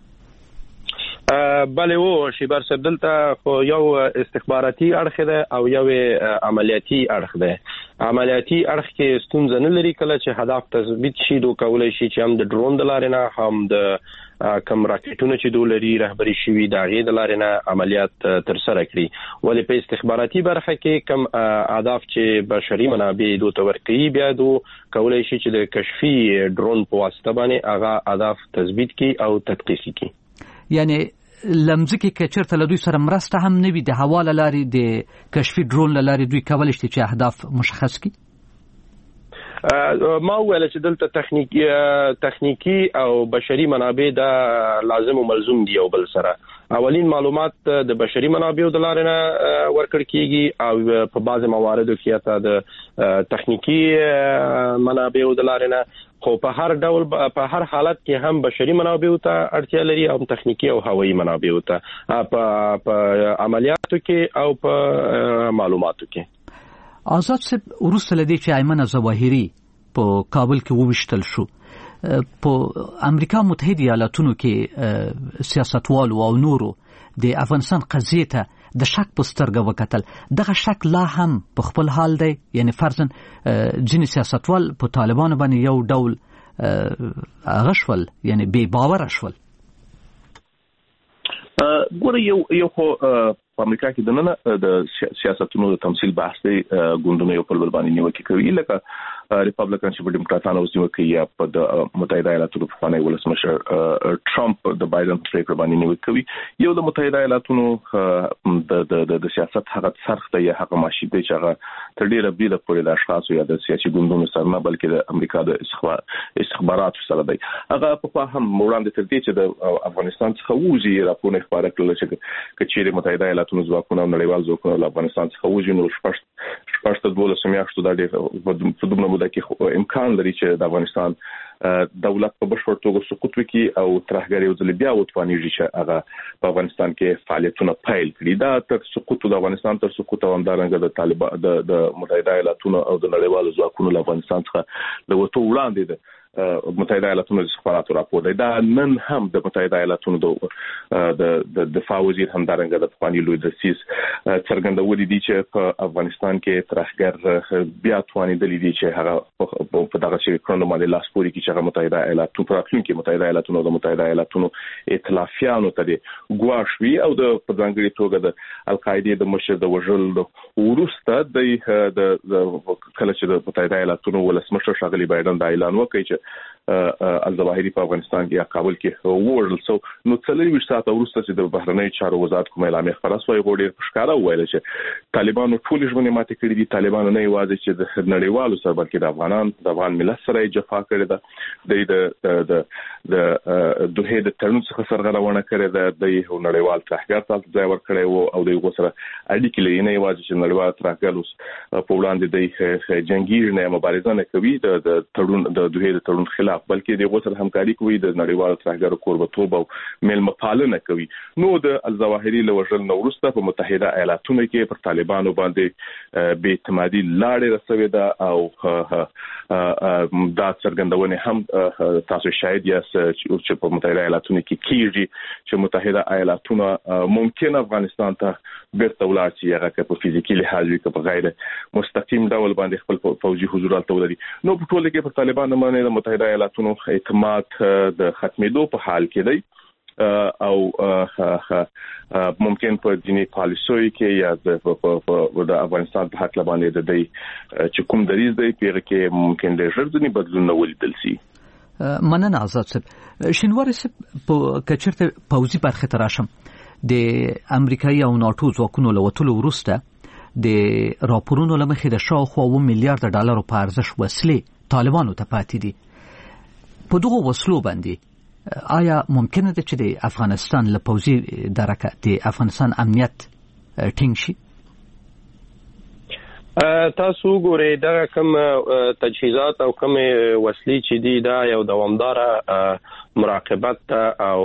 بله و شیبر صاحب دلته خو یو استخباراتي اړخ ده او یو عملیاتي اړخ ده. عملیاتي اړخ کې ستونزه نه لري کله چې هدف تثبیت شي دوی کولای شي چې هم د ډرون د لارې نه هم د کم راکټونه چې دولري رهبري شوی دا غي د لارې نه عملیات تر سره کړی ولې په استخباراتي برخه کې کم اهداف چې بشري منابع دوی تورکي بیا دوی کولای شي چې د کشفي ډرون په واسطه باندې هغه اهداف تثبیت کی او تدقیق کی. یعنی لمځکه کچرته له دوی سره مرسته هم نه وي د حواله لاري د کشفي ډرون لاري دوی کولای شي چې اهداف مشخص کړي. ما ویل چې دلته تخنیکی تخنیکی او بشري منابع دا لازم او ملزوم دي او بل سره اولین معلومات د بشري منابع د لارې نه ورکړ کیږي او په بعض مواردو کې تا د تخنیکی منابع د لارې نه خو په هر ډول په هر حالت کې هم بشري منابع ته اړتیا لري او تخنیکی او هوایي منابع ته په عملیاتو کې او په معلوماتو کې. آزاد صاحب ورسته لدی چې ایمن ظواهري په کابل کې وویشتل شو په امریکا متحده ایالاتونو کې سیاستوالو او نورو د افغانستان قضیه ته د شک په سترګه وکتل. دغه شک لا هم په خپل حال دی یعنی فرضاً ځینې سیاستوال په طالبانو باندې یو ډول غشول یعنی بے باور شول. ګوره یو یو خو په امریکا کې د نن د سیاستونو د تمثيل بحث دی ګوندونه یو په بل باندې نیوکه کوي لکه ریپبلیکن چې په ډیموکراتانو اوس نیوکه یا په د متحده ایالاتو په فاني ولسمشر ټرمپ د بایدن پریکړه باندې نیوکه کوي. یو د متحده ایالاتو د د د سیاست هغه سرخ دی هغه ماشي دی چې هغه تر ډیره بریده پورې د اشخاص یا د سیاسي ګوندونو سره نه بلکې د امریکا د استخباراتو سره دی. هغه په هم وړاندې تر دې چې د افغانستان څخه وځي راپورونه خبره کړل چې کچېره متحده ایالاتو ځواکونه او نړیوال ځواکونه له افغانستان څخه وځي نو شپږ شپږ ته دولس میاشتو د دې په دومره موده کې امکان لري چې د افغانستان دولت په بشپړ توګه سقوط وکړي او ترهګر یو ځل بیا وټوانیږي چې هغه په افغانستان کې فعالیتونه پیل کړي. دا تر سقوط د افغانستان تر سقوط او همدارنګه د طالبان د د متحده ایالاتو او د نړیوالو ځواکونو له افغانستان څخه د وټو وړاندې ده متحده ایالاتو د استخباراتو راپور دی. دا نن هم د متحده ایالاتو د د دفاع وزیر همدارنګه د افغاني لوی درسیس څرګندولې دي چې په افغانستان کې ترهګر بیا توانیدلې دي چې هغه په دغه شي کړنو باندې لاس پوري کې چې متحده ایالاتو په راتلونکي متحده ایالاتو د متحده ایالاتو ائتلافیانو ته ګواښوي او د په ځانګړي توګه د القاعده د مشر د وژل ورسته د کله چې د متحده ایالاتو ولسمشر شاغلي بایدن د اعلان وکړي چې الظواهري په افغانستان کې یا کابل کې وورل سو نو څلوي ساعت وروسته چې د بهرنی چارو وزارت کوم اعلان خبره سوی غوډیر ښکارا ویل چې طالبانو ټول ژوند ماته کړی دي. طالبانو نه یوازې چې د نړیوالو سره بلکې د افغانان د افغان ملت سره جفا کړې ده د د د دوه د تړون څخه سرغړونه کړې ده د یو نړیوال ترهګر ته ځای ورکړی وو او د یو سره اړیکې لري نه یوازې چې نړیوال ترهګر اوس په وړاندې د جنگي نه مبارزه نه کوي د تړون د دوه د تړون خلاف بلکې د غوسر همکاري کوي د نړیوال ترهګر قربتوب او ملمه پالنه کوي. نو د الظواهري له وژل نو وروسته په متحده ایالاتونو کې پر طالبانو باندې بې اعتمادي لاړې رسوي ده او دا څرګندونه هم تاسو شاید یاست چې په متحده ایالاتونو کې کیږي چې متحده ایالاتونه ممکن افغانستان ته بیرته ولاړ شي هغه په فزیکی لحاظ کې په غیر مستقیم ډول باندې خپل فوجي حضور الته ولري. نو په ټول کې پر طالبانو باندې د متحده ایالاتونو اعتماد د ختمېدو په حال کې دی او ممکن په دیني پالیسوي کې یا د افغانستان په حق باندې د دې چې کوم دریز دی پیغه کې ممکن د ژوندۍ بدلون ولیدل شي. مننه آزاد صاحب. شینوار صاحب په کچرته پوزي برخه تراشم د امریکایي او ناتو ځواکونو له وټولو وروسته د راپورونو لمخې د شاوخوا اوه میلیارډ ډالرو په ارزښت وسلې طالبانو ته پاتې دي. په دغه وسلو باندې آیا ممکنه ده چې د افغانستان له پوځي درکه د افغانستان امنیت ټینګ شي؟ تاسو ګورئ دا کوم تجهیزات او کوم وسلې چې دي دا یو دوامداره مراقبت او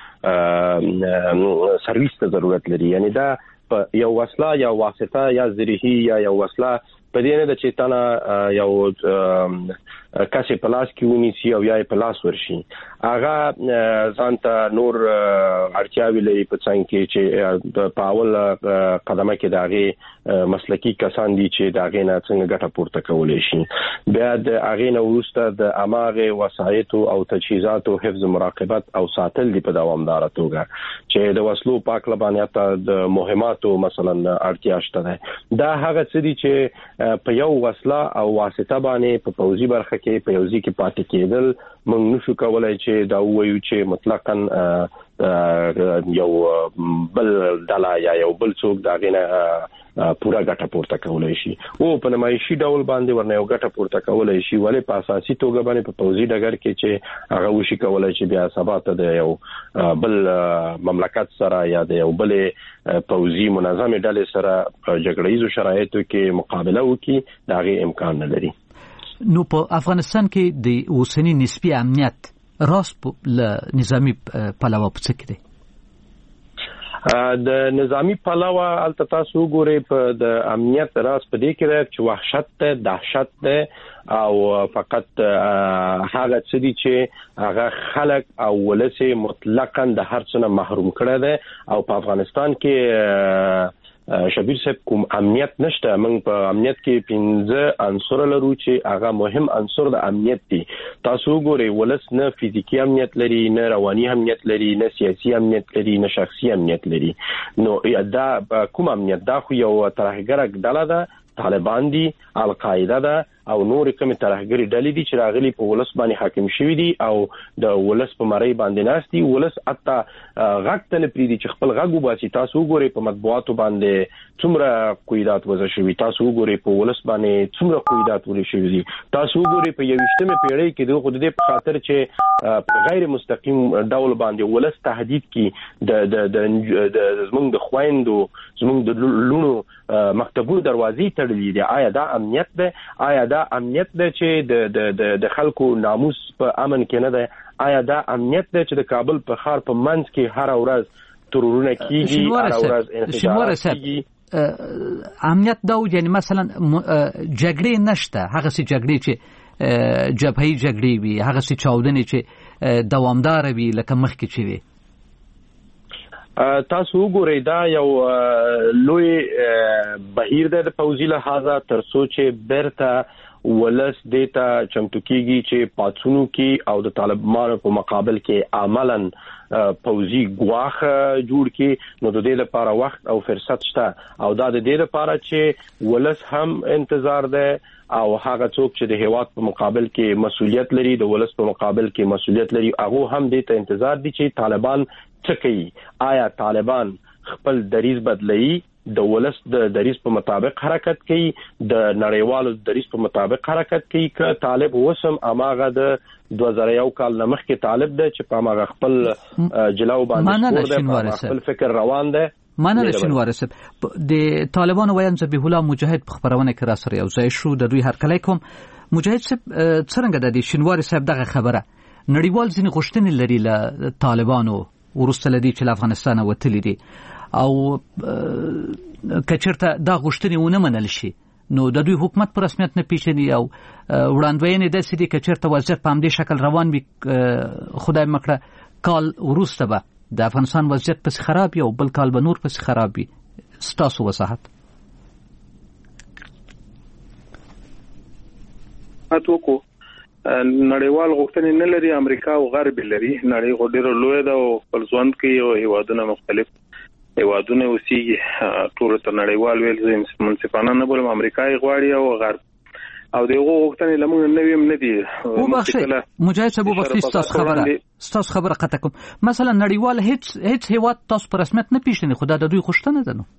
سرویس ته ضرورت لري. یعنی دا یو وسله یا واسطه یا ذریعه یا یو وسله په دې نه د چې تنه یو کاسې پلاس کې ونیسي او یا پلاس ورشي هغه ځانته نور اړتیاوي لري په څنګه کې چې په اول قدمه کې داغه مسلکی کسان دي چې داغه نه څنګه ګټه پورته کولای شي. بیا د هغه نه وروسته د اماغه وسایط او تجهیزات او حفظ مراقبت او ساتل دي په دوامدار توګه چې د وسلو پاک لبانیت د مهماتو مثلا اړتیا شته. دا هغه څه دي چې په یو وسله او واسطه باندې په پوځي برخه کې په یوځي کې پاتې کېدل موږ نشو کولای چې دا وایو چې مطلقاً یو بل ډله یا یو بل څوک دا غنه پورا ګټه پورته کولای شي او په نمایشي ډول باندې ورنه یو ګټه پورته کولای شي ولې په اساسي توګه باندې په پوځي ډګر کې چې هغه وشي کولای شي بیا سبا ته د یو بل مملکت سره یا د یو بل پوځي منظمه ډلې سره جګړه‌ایزو شرایطو کې مقابله وکړي دا غي امکان نه لري. نو په افغانستان کې د اوسنی نسبی امنیت راس ل نظامی پلوه په څه کې دی؟ د نظامی پلوه البته تاسو ګورئ په د امنیت راس په دې کې چې وحشت ته دهشت ده او فقط هغه څه دي چې هغه خلک او ولسه مطلقاً د هر څه نه محروم کړي ده او په افغانستان کې شبیر صاحب کوم امنیت نشته. موږ په امنیت کې پنځه عنصر لرو چې هغه مهم عنصر د امنیت دي. تاسو ګورئ ولس نه فزیکی امنیت لري نه رواني امنیت لري نه سیاسي امنیت لري نه شخصي امنیت لري. نو دا کوم امنیت دا خو یو ترهګر ډله ده طالبان دي القاعده ده او نور کوم ترهګری ډلې دي چې راغلي په ولس باندې حاکم شوی دي او د ولس په مړی باندې ناشتي ولس اته غږ ته نه پریدي چې خپل غږ وباسي. تاسو ګورئ په مطبوعاتو باندې څومره قیادات وځي شوی تاسو ګورئ په ولس باندې څومره قیادات وري شوی دي تاسو ګورئ په یوشتمه پیړۍ کې دغه د دې په خاطر چې په غیر مستقیم ډول باندې ولس تهدید کی د د د زمونږ د خويندو زمونږ د لونو مکتبونو دروازې تړلې دي. آیا دا امنیت ده؟ آیا دا امنیت ده چې د د د خلکو ناموس په امن کې نه ده؟ آیا دا امنیت ده چې د کابل په ښار په منځ کې هر ورځ ترورونه کیږي هر ورځ انفجارات کیږي؟ امنیت دا یعنی مثلا جګړې نشته هغه سي جګړې چې جبهي جګړې وي هغه سي چاودنې چې دوامدار وي لکه مخکې چې وي. تاسو وګورئ دا یو لوی بهیر ده د پوځي لحاظه تر څو چې برته ولس دیتا چمتو کیږي چې پاتونو کې او د طالبانو په مقابل کې عملاً پوځي ګواخ جوړ کې نو د دې لپاره وخت او فرصت شته او دا د دې لپاره چې ولس هم انتظار ده او هغه څوک چې د هیواد په مقابل کې مسؤلیت لري د ولس په مقابل کې مسؤلیت لري هغه هم دې ته انتظار دي چې طالبان څه کوي. آیا طالبان خپل دریز بدلي د ولس د دریز په مطابق حرکت کوي د نړیوالو دریز په مطابق حرکت کوي که طالب وسم اماغه د دوه زره یو کال نمخ کې طالب ده چې په اماغه خپل جلاو باندې خپل فکر روان ده منل شنوار صاحب د طالبانو ویان ذبیح الله مجاهد په خبرونه کې را سره یو ځای شو د دوی هرکلی کوم مجاهد صاحب څنګه د شنوار صاحب دغه خبره نړیوال ځینې غوښتنې لري له طالبانو ورسته لدی چې افغانستان وتلی دي او کچرته دا غوښتنې ونه منل شي نو د دوی حکومت پر رسمیت نه پیژني او وړاندوینې د سړي کچرته وضعیت په همدې شکل روان وي خدای مکړه کال ورسته به د افغانستان وضعیت پس خراب یو بل کال به نور پس خراب وي. ستاسو وضاحت اتوکو نړیوال غوښتنې نه لري امریکا او غرب لري نړۍ غوډیرو لوی دا او خپلځوند کې او هیوادونه مختلف هیوادونه اوسېږي ټول ته نړیوال ویل منصفانه نه بولم امریکای غواړي او غرب او دغه غوښتنې لمون نه ویم نه دي او مخکې مجاهد صاحب وبخښي تاسو خبره تاسو خبره قطع کوم مثلا نړیوال هیڅ هیڅ هیواد تاسو پر رسمیت نه پیژني خدای د دوی غوښتنه ده نو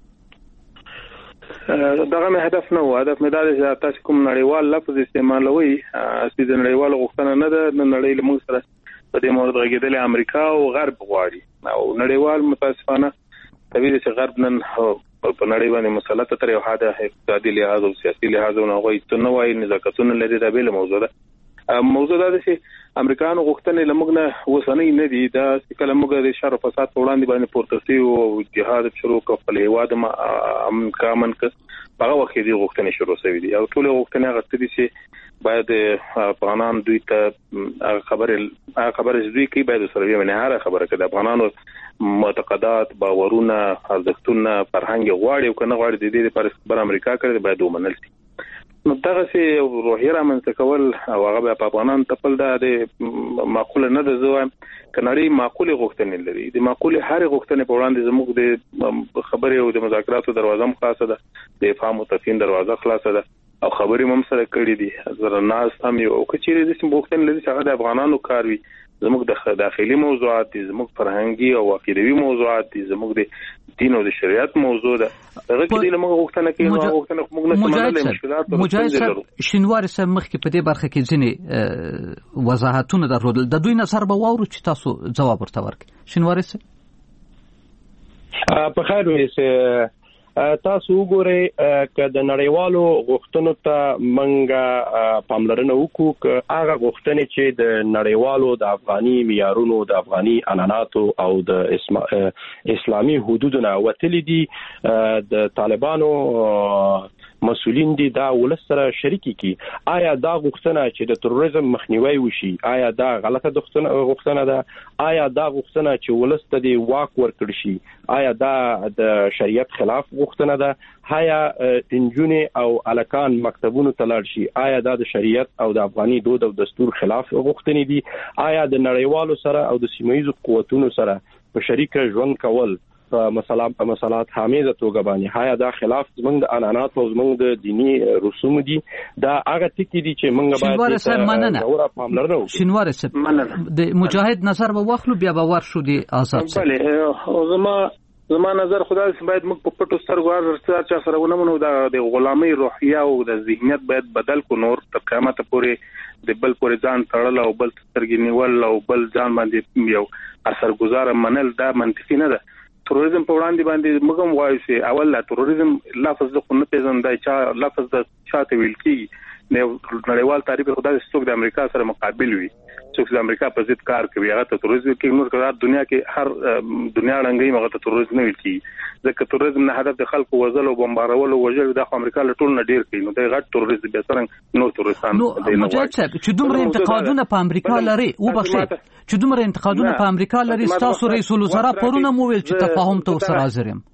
دغه مې هدف نه و هدف مې دا دی چې تاسو کوم نړیوال لفظ استعمالوي چې د نړیوال غوښتنه نه ده نړۍ له موږ سره په دې مورد غږیدل امریکا او غرب غواړي او نړیوال متاسفانه طبيعي چې غرب نن په نړۍ باندې مسلط تر یو حد اقتصادي لحاظ او سیاسي لحاظ او هغه ته نو وايي نزاکتونه لري دا به موضوع ده. موضوع دا چې امریکانو غوښتنې لمغ نه وسنۍ نه دي دا کله موږ د شر او فساد په وړاندې باندې پورته سي او جهاد شروع کړل هیواد ما امن کامن ک هغه وخت دي غوښتنې شروع شوې دي او ټول غوښتنې غوښتي دي چې باید افغانان دوی ته خبره خبره دوی کې باید سره یې نه هر خبره کړه افغانانو معتقدات باورونه ارزښتونه فرهنګ غواړي او کنه غواړي د دې لپاره خبر امریکا کړي باید ومنل شي. نو دغه سي روحي رامنځته کول او هغه په افغانان تپل د معقوله نه ده زوم کناري معقوله غوښتنې لري د معقوله هر غوښتنې په وړاندې زموږ د خبرې او د مذاکراتو دروازه خلاصه ده د افهام او تفهیم دروازه خلاصه ده او خبرې هم سره کړې دي زره ناس هم یو کچېره د سیم غوښتنې لري چې هغه د افغانانو کار وي زموږ د داخلي موضوعات دي زموږ فرهنګي او عقیدوي موضوعات دي زموږ د دین او د شریعت موضوع ده هغه کې د موږ غوښتنه کوي نو غوښتنه موږ نه سمونه مشکلات مجاهد شینوار سم مخکې په دې برخه کې ځینې وضاحتونه درلودل د دوی نظر به واورو چې تاسو جواب ورته ورکړئ. شینوار سم په خیر وې تاسو وګورئ چې د نړیوالو غوښتنو ته منګه پاملرنه وکړو چې هغه غوښتنې چې د نړیوالو د افغاني معیارونو د افغاني عنعناتو او د اسلامي حدودونو وتلې دي د طالبانو مسؤلین دي دا ولسره شریک کی آیا دا غوښتنه چې د تروریزم مخنیوي وشي آیا دا غلطه غوښتنه ده آیا دا غوښتنه چې ولست دی واک ورکړ شي آیا دا د شریعت خلاف غوښتنه ده آیا انجونې او الکان مکتبونو ته لاړ شي آیا دا د شریعت او د افغاني دود او دستور خلاف غوښتنې دي آیا د نړیوالو سره او د سیمایي قوتونو سره په شریک ژوند کول په مسله په مسالات حامیزه توګه باندې هيا دا خلاف زمنګ د انانات او زمنګ د دینی رسوم دي دا هغه ټکی دي چې موږ باید نوره پاملرنه وکړو. شینوار صاحب د مجاهد نظر به واخلو بیا به ور شو دي آزاد صاحب. بله او زما زما نظر خدای سم باید موږ په پټو سترګو ورڅ چا سره ونمنو د غلامي روحیه او د ذهنیت باید بدل کو نور تر قیامت پورې د بل پورې ځان تړل او بل سترګې نیول او بل ځان باندې یو اثرګذار منل دا منطقي نه ده. تروریزم په وړاندې باندې موږ هم وایو چې اول لا تروریزم لفظ د خو نه پیژندای چې لفظ د چاته ویل کیږي نو نړیوال تعریف خدای څوک د امریکا سره مقابل وي څوک د امریکا په ضد کار کوي هغه ته تروریزم کې نور کار دنیا کې هر دنیا رنګي مغه ته تروریزم نه ویل کیږي ځکه تروریزم نه هدف د خلکو وژل او بمبارول او وژل د امریکا له ټول نه ډیر کوي نو د غټ تروریزم به څنګه نو تروریستان د نو چې دومره انتقادونه په امریکا لري او بخښه چې دومره انتقادونه په امریکا لري تاسو رئیس الوزرا پرونه مو ویل چې تفاهم ته سره حاضر یم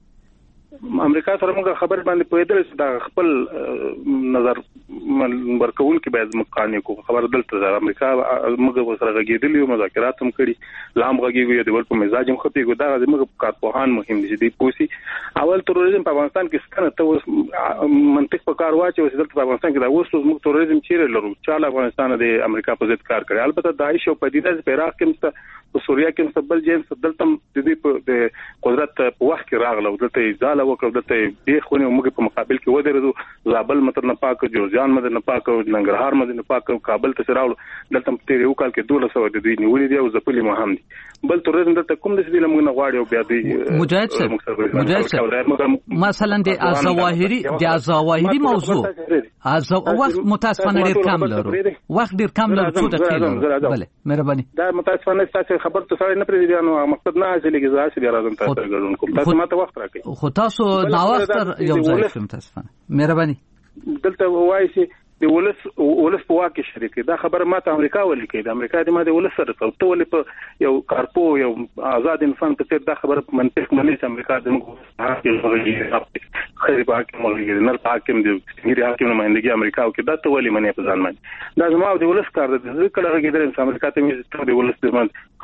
امریکا سره موږ خبر باندې پوهیدل چې دا خپل نظر ورکول کې باید مقانې کو خبر دلته د امریکا موږ سره غږیدلی او مذاکرات هم کړي لام غږیږي د ول په مزاج هم خپې ګدا د موږ کارپوهان مهم دي چې پوسی اول تروریزم په افغانستان کې څنګه ته منطق په کار واچي او دلته په افغانستان کې دا اوس موږ تروریزم چیرې لرو چې افغانستان د امریکا په ضد کار کوي البته داعش او پدیده په عراق کې په سوریه کې مستقبل جنس دلته د دې په قدرت په وخت کې راغله دلته ځاله وکړه دلته به خو نه موږ په مقابل کې ودرېدو زابل متر نه پاک جوزجان مدن نه پاک ننګرهار مدن نه پاک کابل ته راول دلته په یو کال کې دوه سو د دې نیولې دی او ځپلې مهم دي بل تورزم دلته کوم د دې موږ نه غواړي او بیا دی مجاهد صاحب مجاهد صاحب مثلا د ازواهری د ازواهری موضوع از وخت متاسفانه ډیر کم لرو وخت ډیر کم لرو څه دقیقه بله مهرباني دا متاسفانه تاسو خبر ته سره نه پرې نو مقصد نه حاصلېږي ځکه چې راځم تاسو ګډون کوم تاسو ماته وخت راکړئ خو تاسو نا وخت یو ځای شم متاسفانه مهرباني دلته وایي چې د ولس ولس په واکه شریک دا خبره ماته امریکا ولي کوي د امریکا د ماده ولس سره ته ولي په یو کارپو یو آزاد انسان په څیر دا خبره په منطق مني چې امریکا د موږ حاکم خیر په حاکم ولګي نه حاکم دی غیر حاکم نمائندګي امریکا او کې دا ته ولي مني په ځان باندې دا زموږ د ولس کار دی کله هغه د امریکا ته مې د ولس د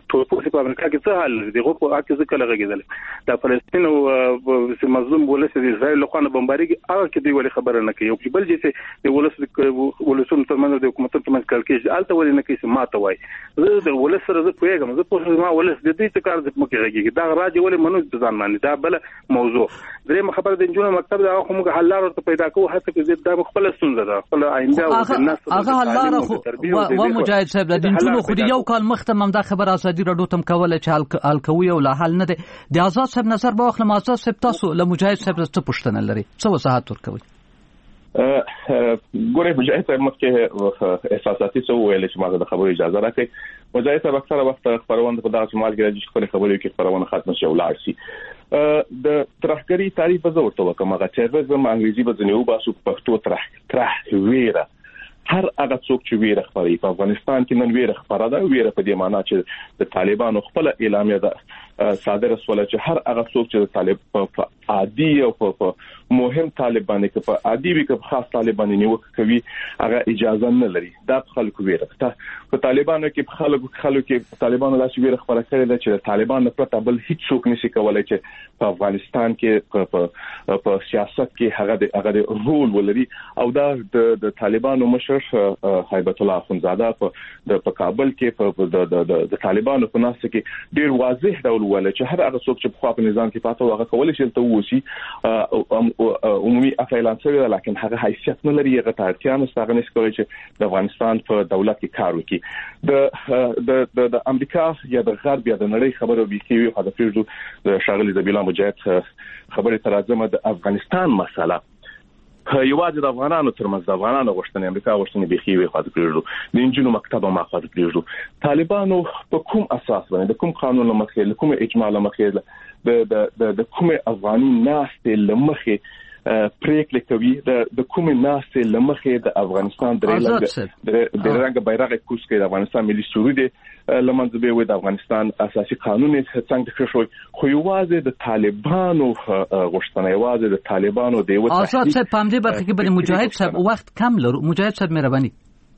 ټول په امریکا کې څه حل دي غو په اکه ځکه لګیدل د فلسطین او مظلوم ولس د اسرائیل له خوا بمباریږي هغه کې دی ولې خبره نه کوي او بل چې د ولس ولسونو ترمنځ د حکومت ترمنځ کار کوي الته ولې نه کوي ماته وای زه د ولس سره زه پوهیږم زه په ما ولس د دې څه کار د مکه راګي دا راځي ولې منو ځان باندې دا بل موضوع درې خبر د جنونو مکتب دا خو موږ حل لار ته پیدا کوو هڅه کوي دا خپل ستونزه ده خپل آینده او د ناس هغه حل لار خو و مجاهد صاحب د جنونو خو یو کال مخته هم دا خبر ازادي راډیو تم کوله چې حل کوي او لا حل نه دي د آزاد صاحب نظر به اخلم آزاد صاحب تاسو له مجاهد صاحب څه پوښتنه لري څه وضاحت ورکوي ګوره مجاهد صاحب مخکې احساساتي څه ویل چې ماته د خبرو اجازه راکړي مجاهد صاحب اکثره وخت خبرونه په دغه شمال کې چې خپل خبرې کې خبرونه ختم شي ولاړ شي د ترهګری تعریف به زه ورته وکم هغه چې زما انګریزي به ځنیو باسو پښتو ترح ترح ویره هر هغه څوک چې ویره خبري په افغانستان کې نن ویره خبره ده ویره په دې معنی چې د طالبانو خپل اعلامیه ده صادره سول چې هر هغه څوک چې د طالب په عادي او په مهم طالبانو کې په عادي وي کې خاص طالبانو نیوکه کوي هغه اجازه نه لري دا خلکو ویره ده په طالبانو کې خلکو خلکو کې طالبانو لاس ویره خبره کړې ده چې طالبان پرته بل هیڅ څوک نشي کولای چې په افغانستان کې په په سیاست کې هغه هغه رول ولري او دا د طالبانو مشر هیبت الله اخونزاده په په کابل کې په د د طالبانو په ناس کې ډیر واضح ډول ول چې هر هغه څوک چې په خپل نظام کې پاتې هغه کولای شي ته ووسی عمومي افعالان سره لکه هغه حیثیت نه لري هغه ترتیب نه ستغني کوي چې د افغانستان په دولت کې کار وکړي د د د امریکا یا د غرب یا د نړۍ خبرو به کیږي په د پیژو د شاغلي ذبیلا مجاهد خبره ترازمه د افغانستان مسله یوازې د افغانانو ترمنځ د افغانانو غوښتنې امریکا غوښتنې به خېوي خاطر کړو د انجینو مکتب ما خاطر کړو طالبانو په کوم اساس باندې د کوم قانون لمخې د کوم اجماع لمخې د د د کوم افغاني ناستې لمخې پریکړه کوي د کوم ناستې لمخې د افغانستان درې د رنګ بیرغ کوس کې د افغانستان ملي سرود لمنځه به وي د افغانستان اساسي قانون څنګه شوی خو یوازې د طالبانو غوښتنه یوازې د طالبانو د یو آزاد صاحب په دې برخه کې بل مجاهد صاحب وخت کم لرو مجاهد صاحب مهرباني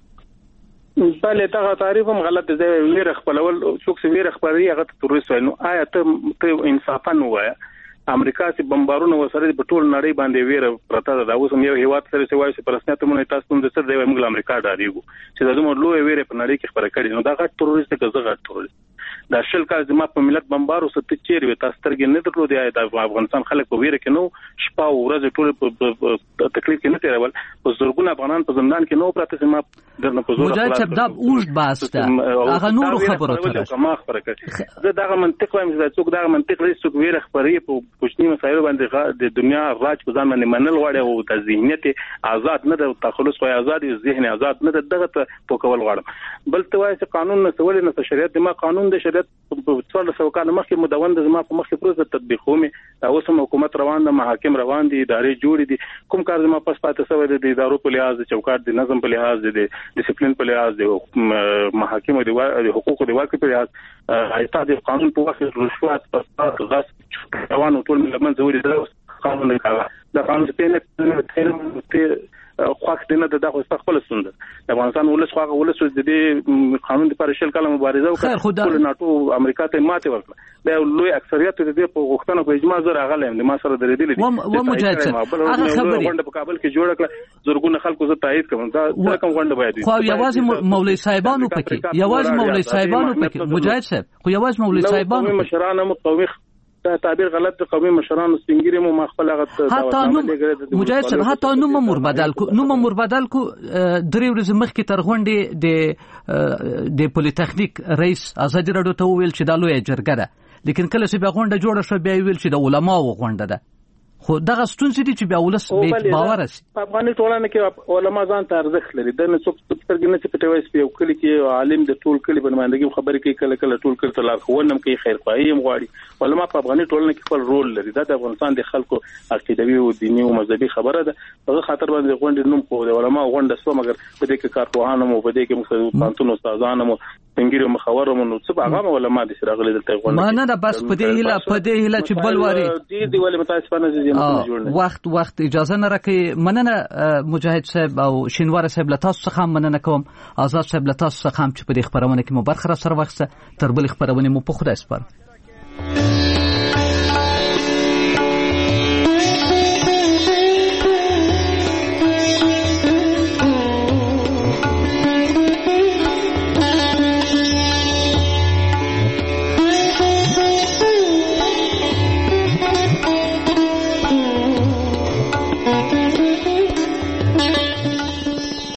بله دا تعریف هم غلط دی ویره خپلول څوک چې ویره خبري هغه تروریست وایي نو آیا ته انصافا وایي امریکا سي بمبارونه وسره په ټول نړۍ باندې ویره پرته ده اوس هم یو هیواد سره چې وایي چې پرسنیت مونږ تاسو ته څه دی موږ امریکا ډاریږو چې دا موږ لوی ویره په نړۍ کې خبره کړي نو دا غټ تروریست کې زغټ تروریست دا شل کال زما په ملت بمبارو ست چیرې وي تاسو ترګې نه درلودي د افغانستان خلک په ویره کې نو شپه او ورځ ټول په تکلیف کې نه تیرول په زورګونه افغانان په زندان کې نو پراته سما درنه په زور مجاهد صاحب دا اوږد باسته هغه نور خبره تر ما خبره کړي زه دا منطق وایم چې څوک دا منطق لري څوک ویره خبري په پښتني مسایلو باندې د دنیا راج په ځان باندې منل غواړي او د ذهنیت آزاد نه د تخلص او آزاد ذهن آزاد نه دغه په کول غواړم بل ته وایي چې قانون نه سوال نه شریعت د ما قانون د شریعت په څوار سو کال مخکې مدون د زما په مخکې پروسه تطبیقومه دا اوس هم حکومت روان ده محاکم روان دي ادارې جوړې دي کوم کار زما پس پاتې سوی د ادارو په لحاظ د چوکاټ د نظم په لحاظ د ډیسپلین په لحاظ د محاکم د حقوقو د واقع په لحاظ ایت د قانون په وخت رشوت په غصب روان ټول ملمن زوري دا قانون نه کاوه دا قانون په نه خواخ دینه د دغه خپل ستوند د افغانستان ولس خواغه ولس د دې قانون لپاره شل کاله مبارزه وکړه ټول ناتو امریکا ته ماته ورکړه دا لوی اکثریت د دې په غوښتنه په اجماع زره غلې د ما سره درېدل دي و مجاهد هغه خبرې غونډه په کابل کې جوړ کړه زورګونه خلکو زه تایید کوم دا کوم غونډه باید خو یوازې مولوی صاحبانو پکې یوازې مولوی صاحبانو پکې مجاهد صاحب خو یوازې مولوی صاحبانو مشرانو مقاومه دا تعبیر غلط د قومي مشرانو سپینګری مو مخبل هغه حتی نو مجاهد صاحب حتی نو مور بدل کو نو مور بدل کو درې ورځې مخکې تر غونډې د د پولیټیکنیک رئیس ازادي راډیو ته ویل چې دا لوی جرګه ده لیکن کله چې بیا غونډه جوړه شو بیا ویل چې د علماو غونډه ده خو دغه ستونزې دي چې بیا ولس به باور شي په افغاني ټولنه کې علما ځان ته ارزښت لري د نه څوک سترګې نه پټوي سپي او کلی کې عالم د ټول کلی باندې خبرې کوي کله کله ټول کلی تلار خونم کوي خیر خواهی هم غواړي علما په افغاني ټولنه کې خپل رول لري دا د افغانستان د خلکو عقیدوي او دینی او مذهبي خبره ده هغه خاطر باندې غونډې نوم په د علما غونډه سو مګر په دې کې کارپوهانو مو په دې کې مخ پانتون استادانو مو څنګه مخاورم نو څه هغه علما د شراغلي دلته غونډه ما نه بس په دې هله په دې هله چې بل واري دې دی ولې متاسفانه دي وخت وخت اجازه نه راکې مننه مجاهد صاحب او شینوار صاحب له تاسو څخه مننه مننه کوم آزاد صاحب له تاسو څخه هم چې په دې خبرونه کې مو برخه را سره واخیسته. تر بلې خبرونې مو په خدای سپارم.